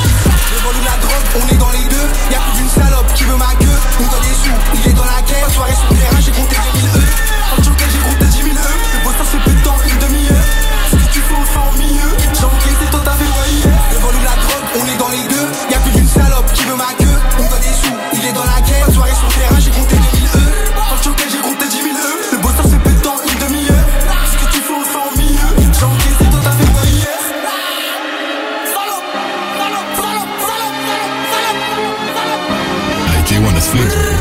Le vol ou la drogue, on est dans les deux. Y'a plus d'une salope qui veut ma queue. On doit des sous, il est dans la guerre. Soirée sur le terrain, j'ai compté 2000 E. En tout cas, j'ai compté 10 000 E. Le bosseur se pète dans une demi-heure. Ce que tu fais, on le fait en milieu. J'ai encaissé, toi t'as fait pas hier. Le vol ou la drogue, on est dans les deux. Y'a plus d'une salope qui veut ma queue. On doit des sous, il est dans la guerre. Soirée sur le terrain, j'ai compté 2000 E. En tout cas, j'ai compté 10 000 E. Le bosseur se pète dans une demi-heure. Ce que tu fais, on le fait en milieu. J'ai encaissé. K1, that's flames, bro.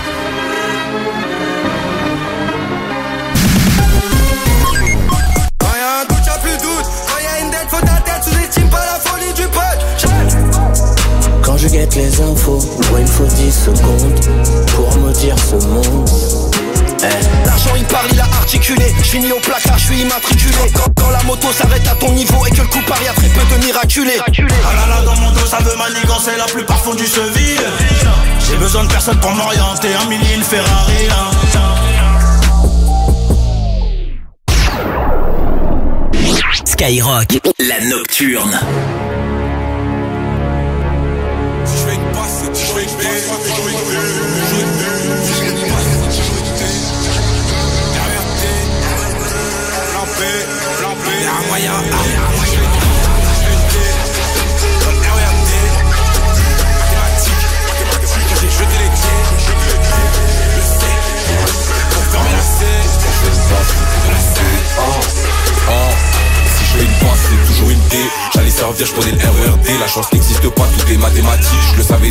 Quand y'a un doute, y'a plus de doute. Quand y'a une dette, faut ta tête, sous-estime pas la folie du pote. Quand je guette les infos, moi il faut 10 secondes pour me dire ce monde. L'argent il parle, il a articulé. Je finis au placard, je suis immatriculé. Quand la moto s'arrête à ton niveau et que le coup part, y'a très peu de miraculés. Ah là là, dans mon dos ça veut manigancer la plupart font du cheville. J'ai besoin de personne pour m'orienter, un millier, une Ferrari Skyrock, la nocturne. Si je fais une passe, si je fais une passe, y'a un moyen, j'ai jeté les clés, le sais, pour fermer la scène, de la scène. Si je fais une passe, c'est toujours une D. J'allais servir, je prenais le RERD. La chance n'existe pas, tout est mathématique. Je le savais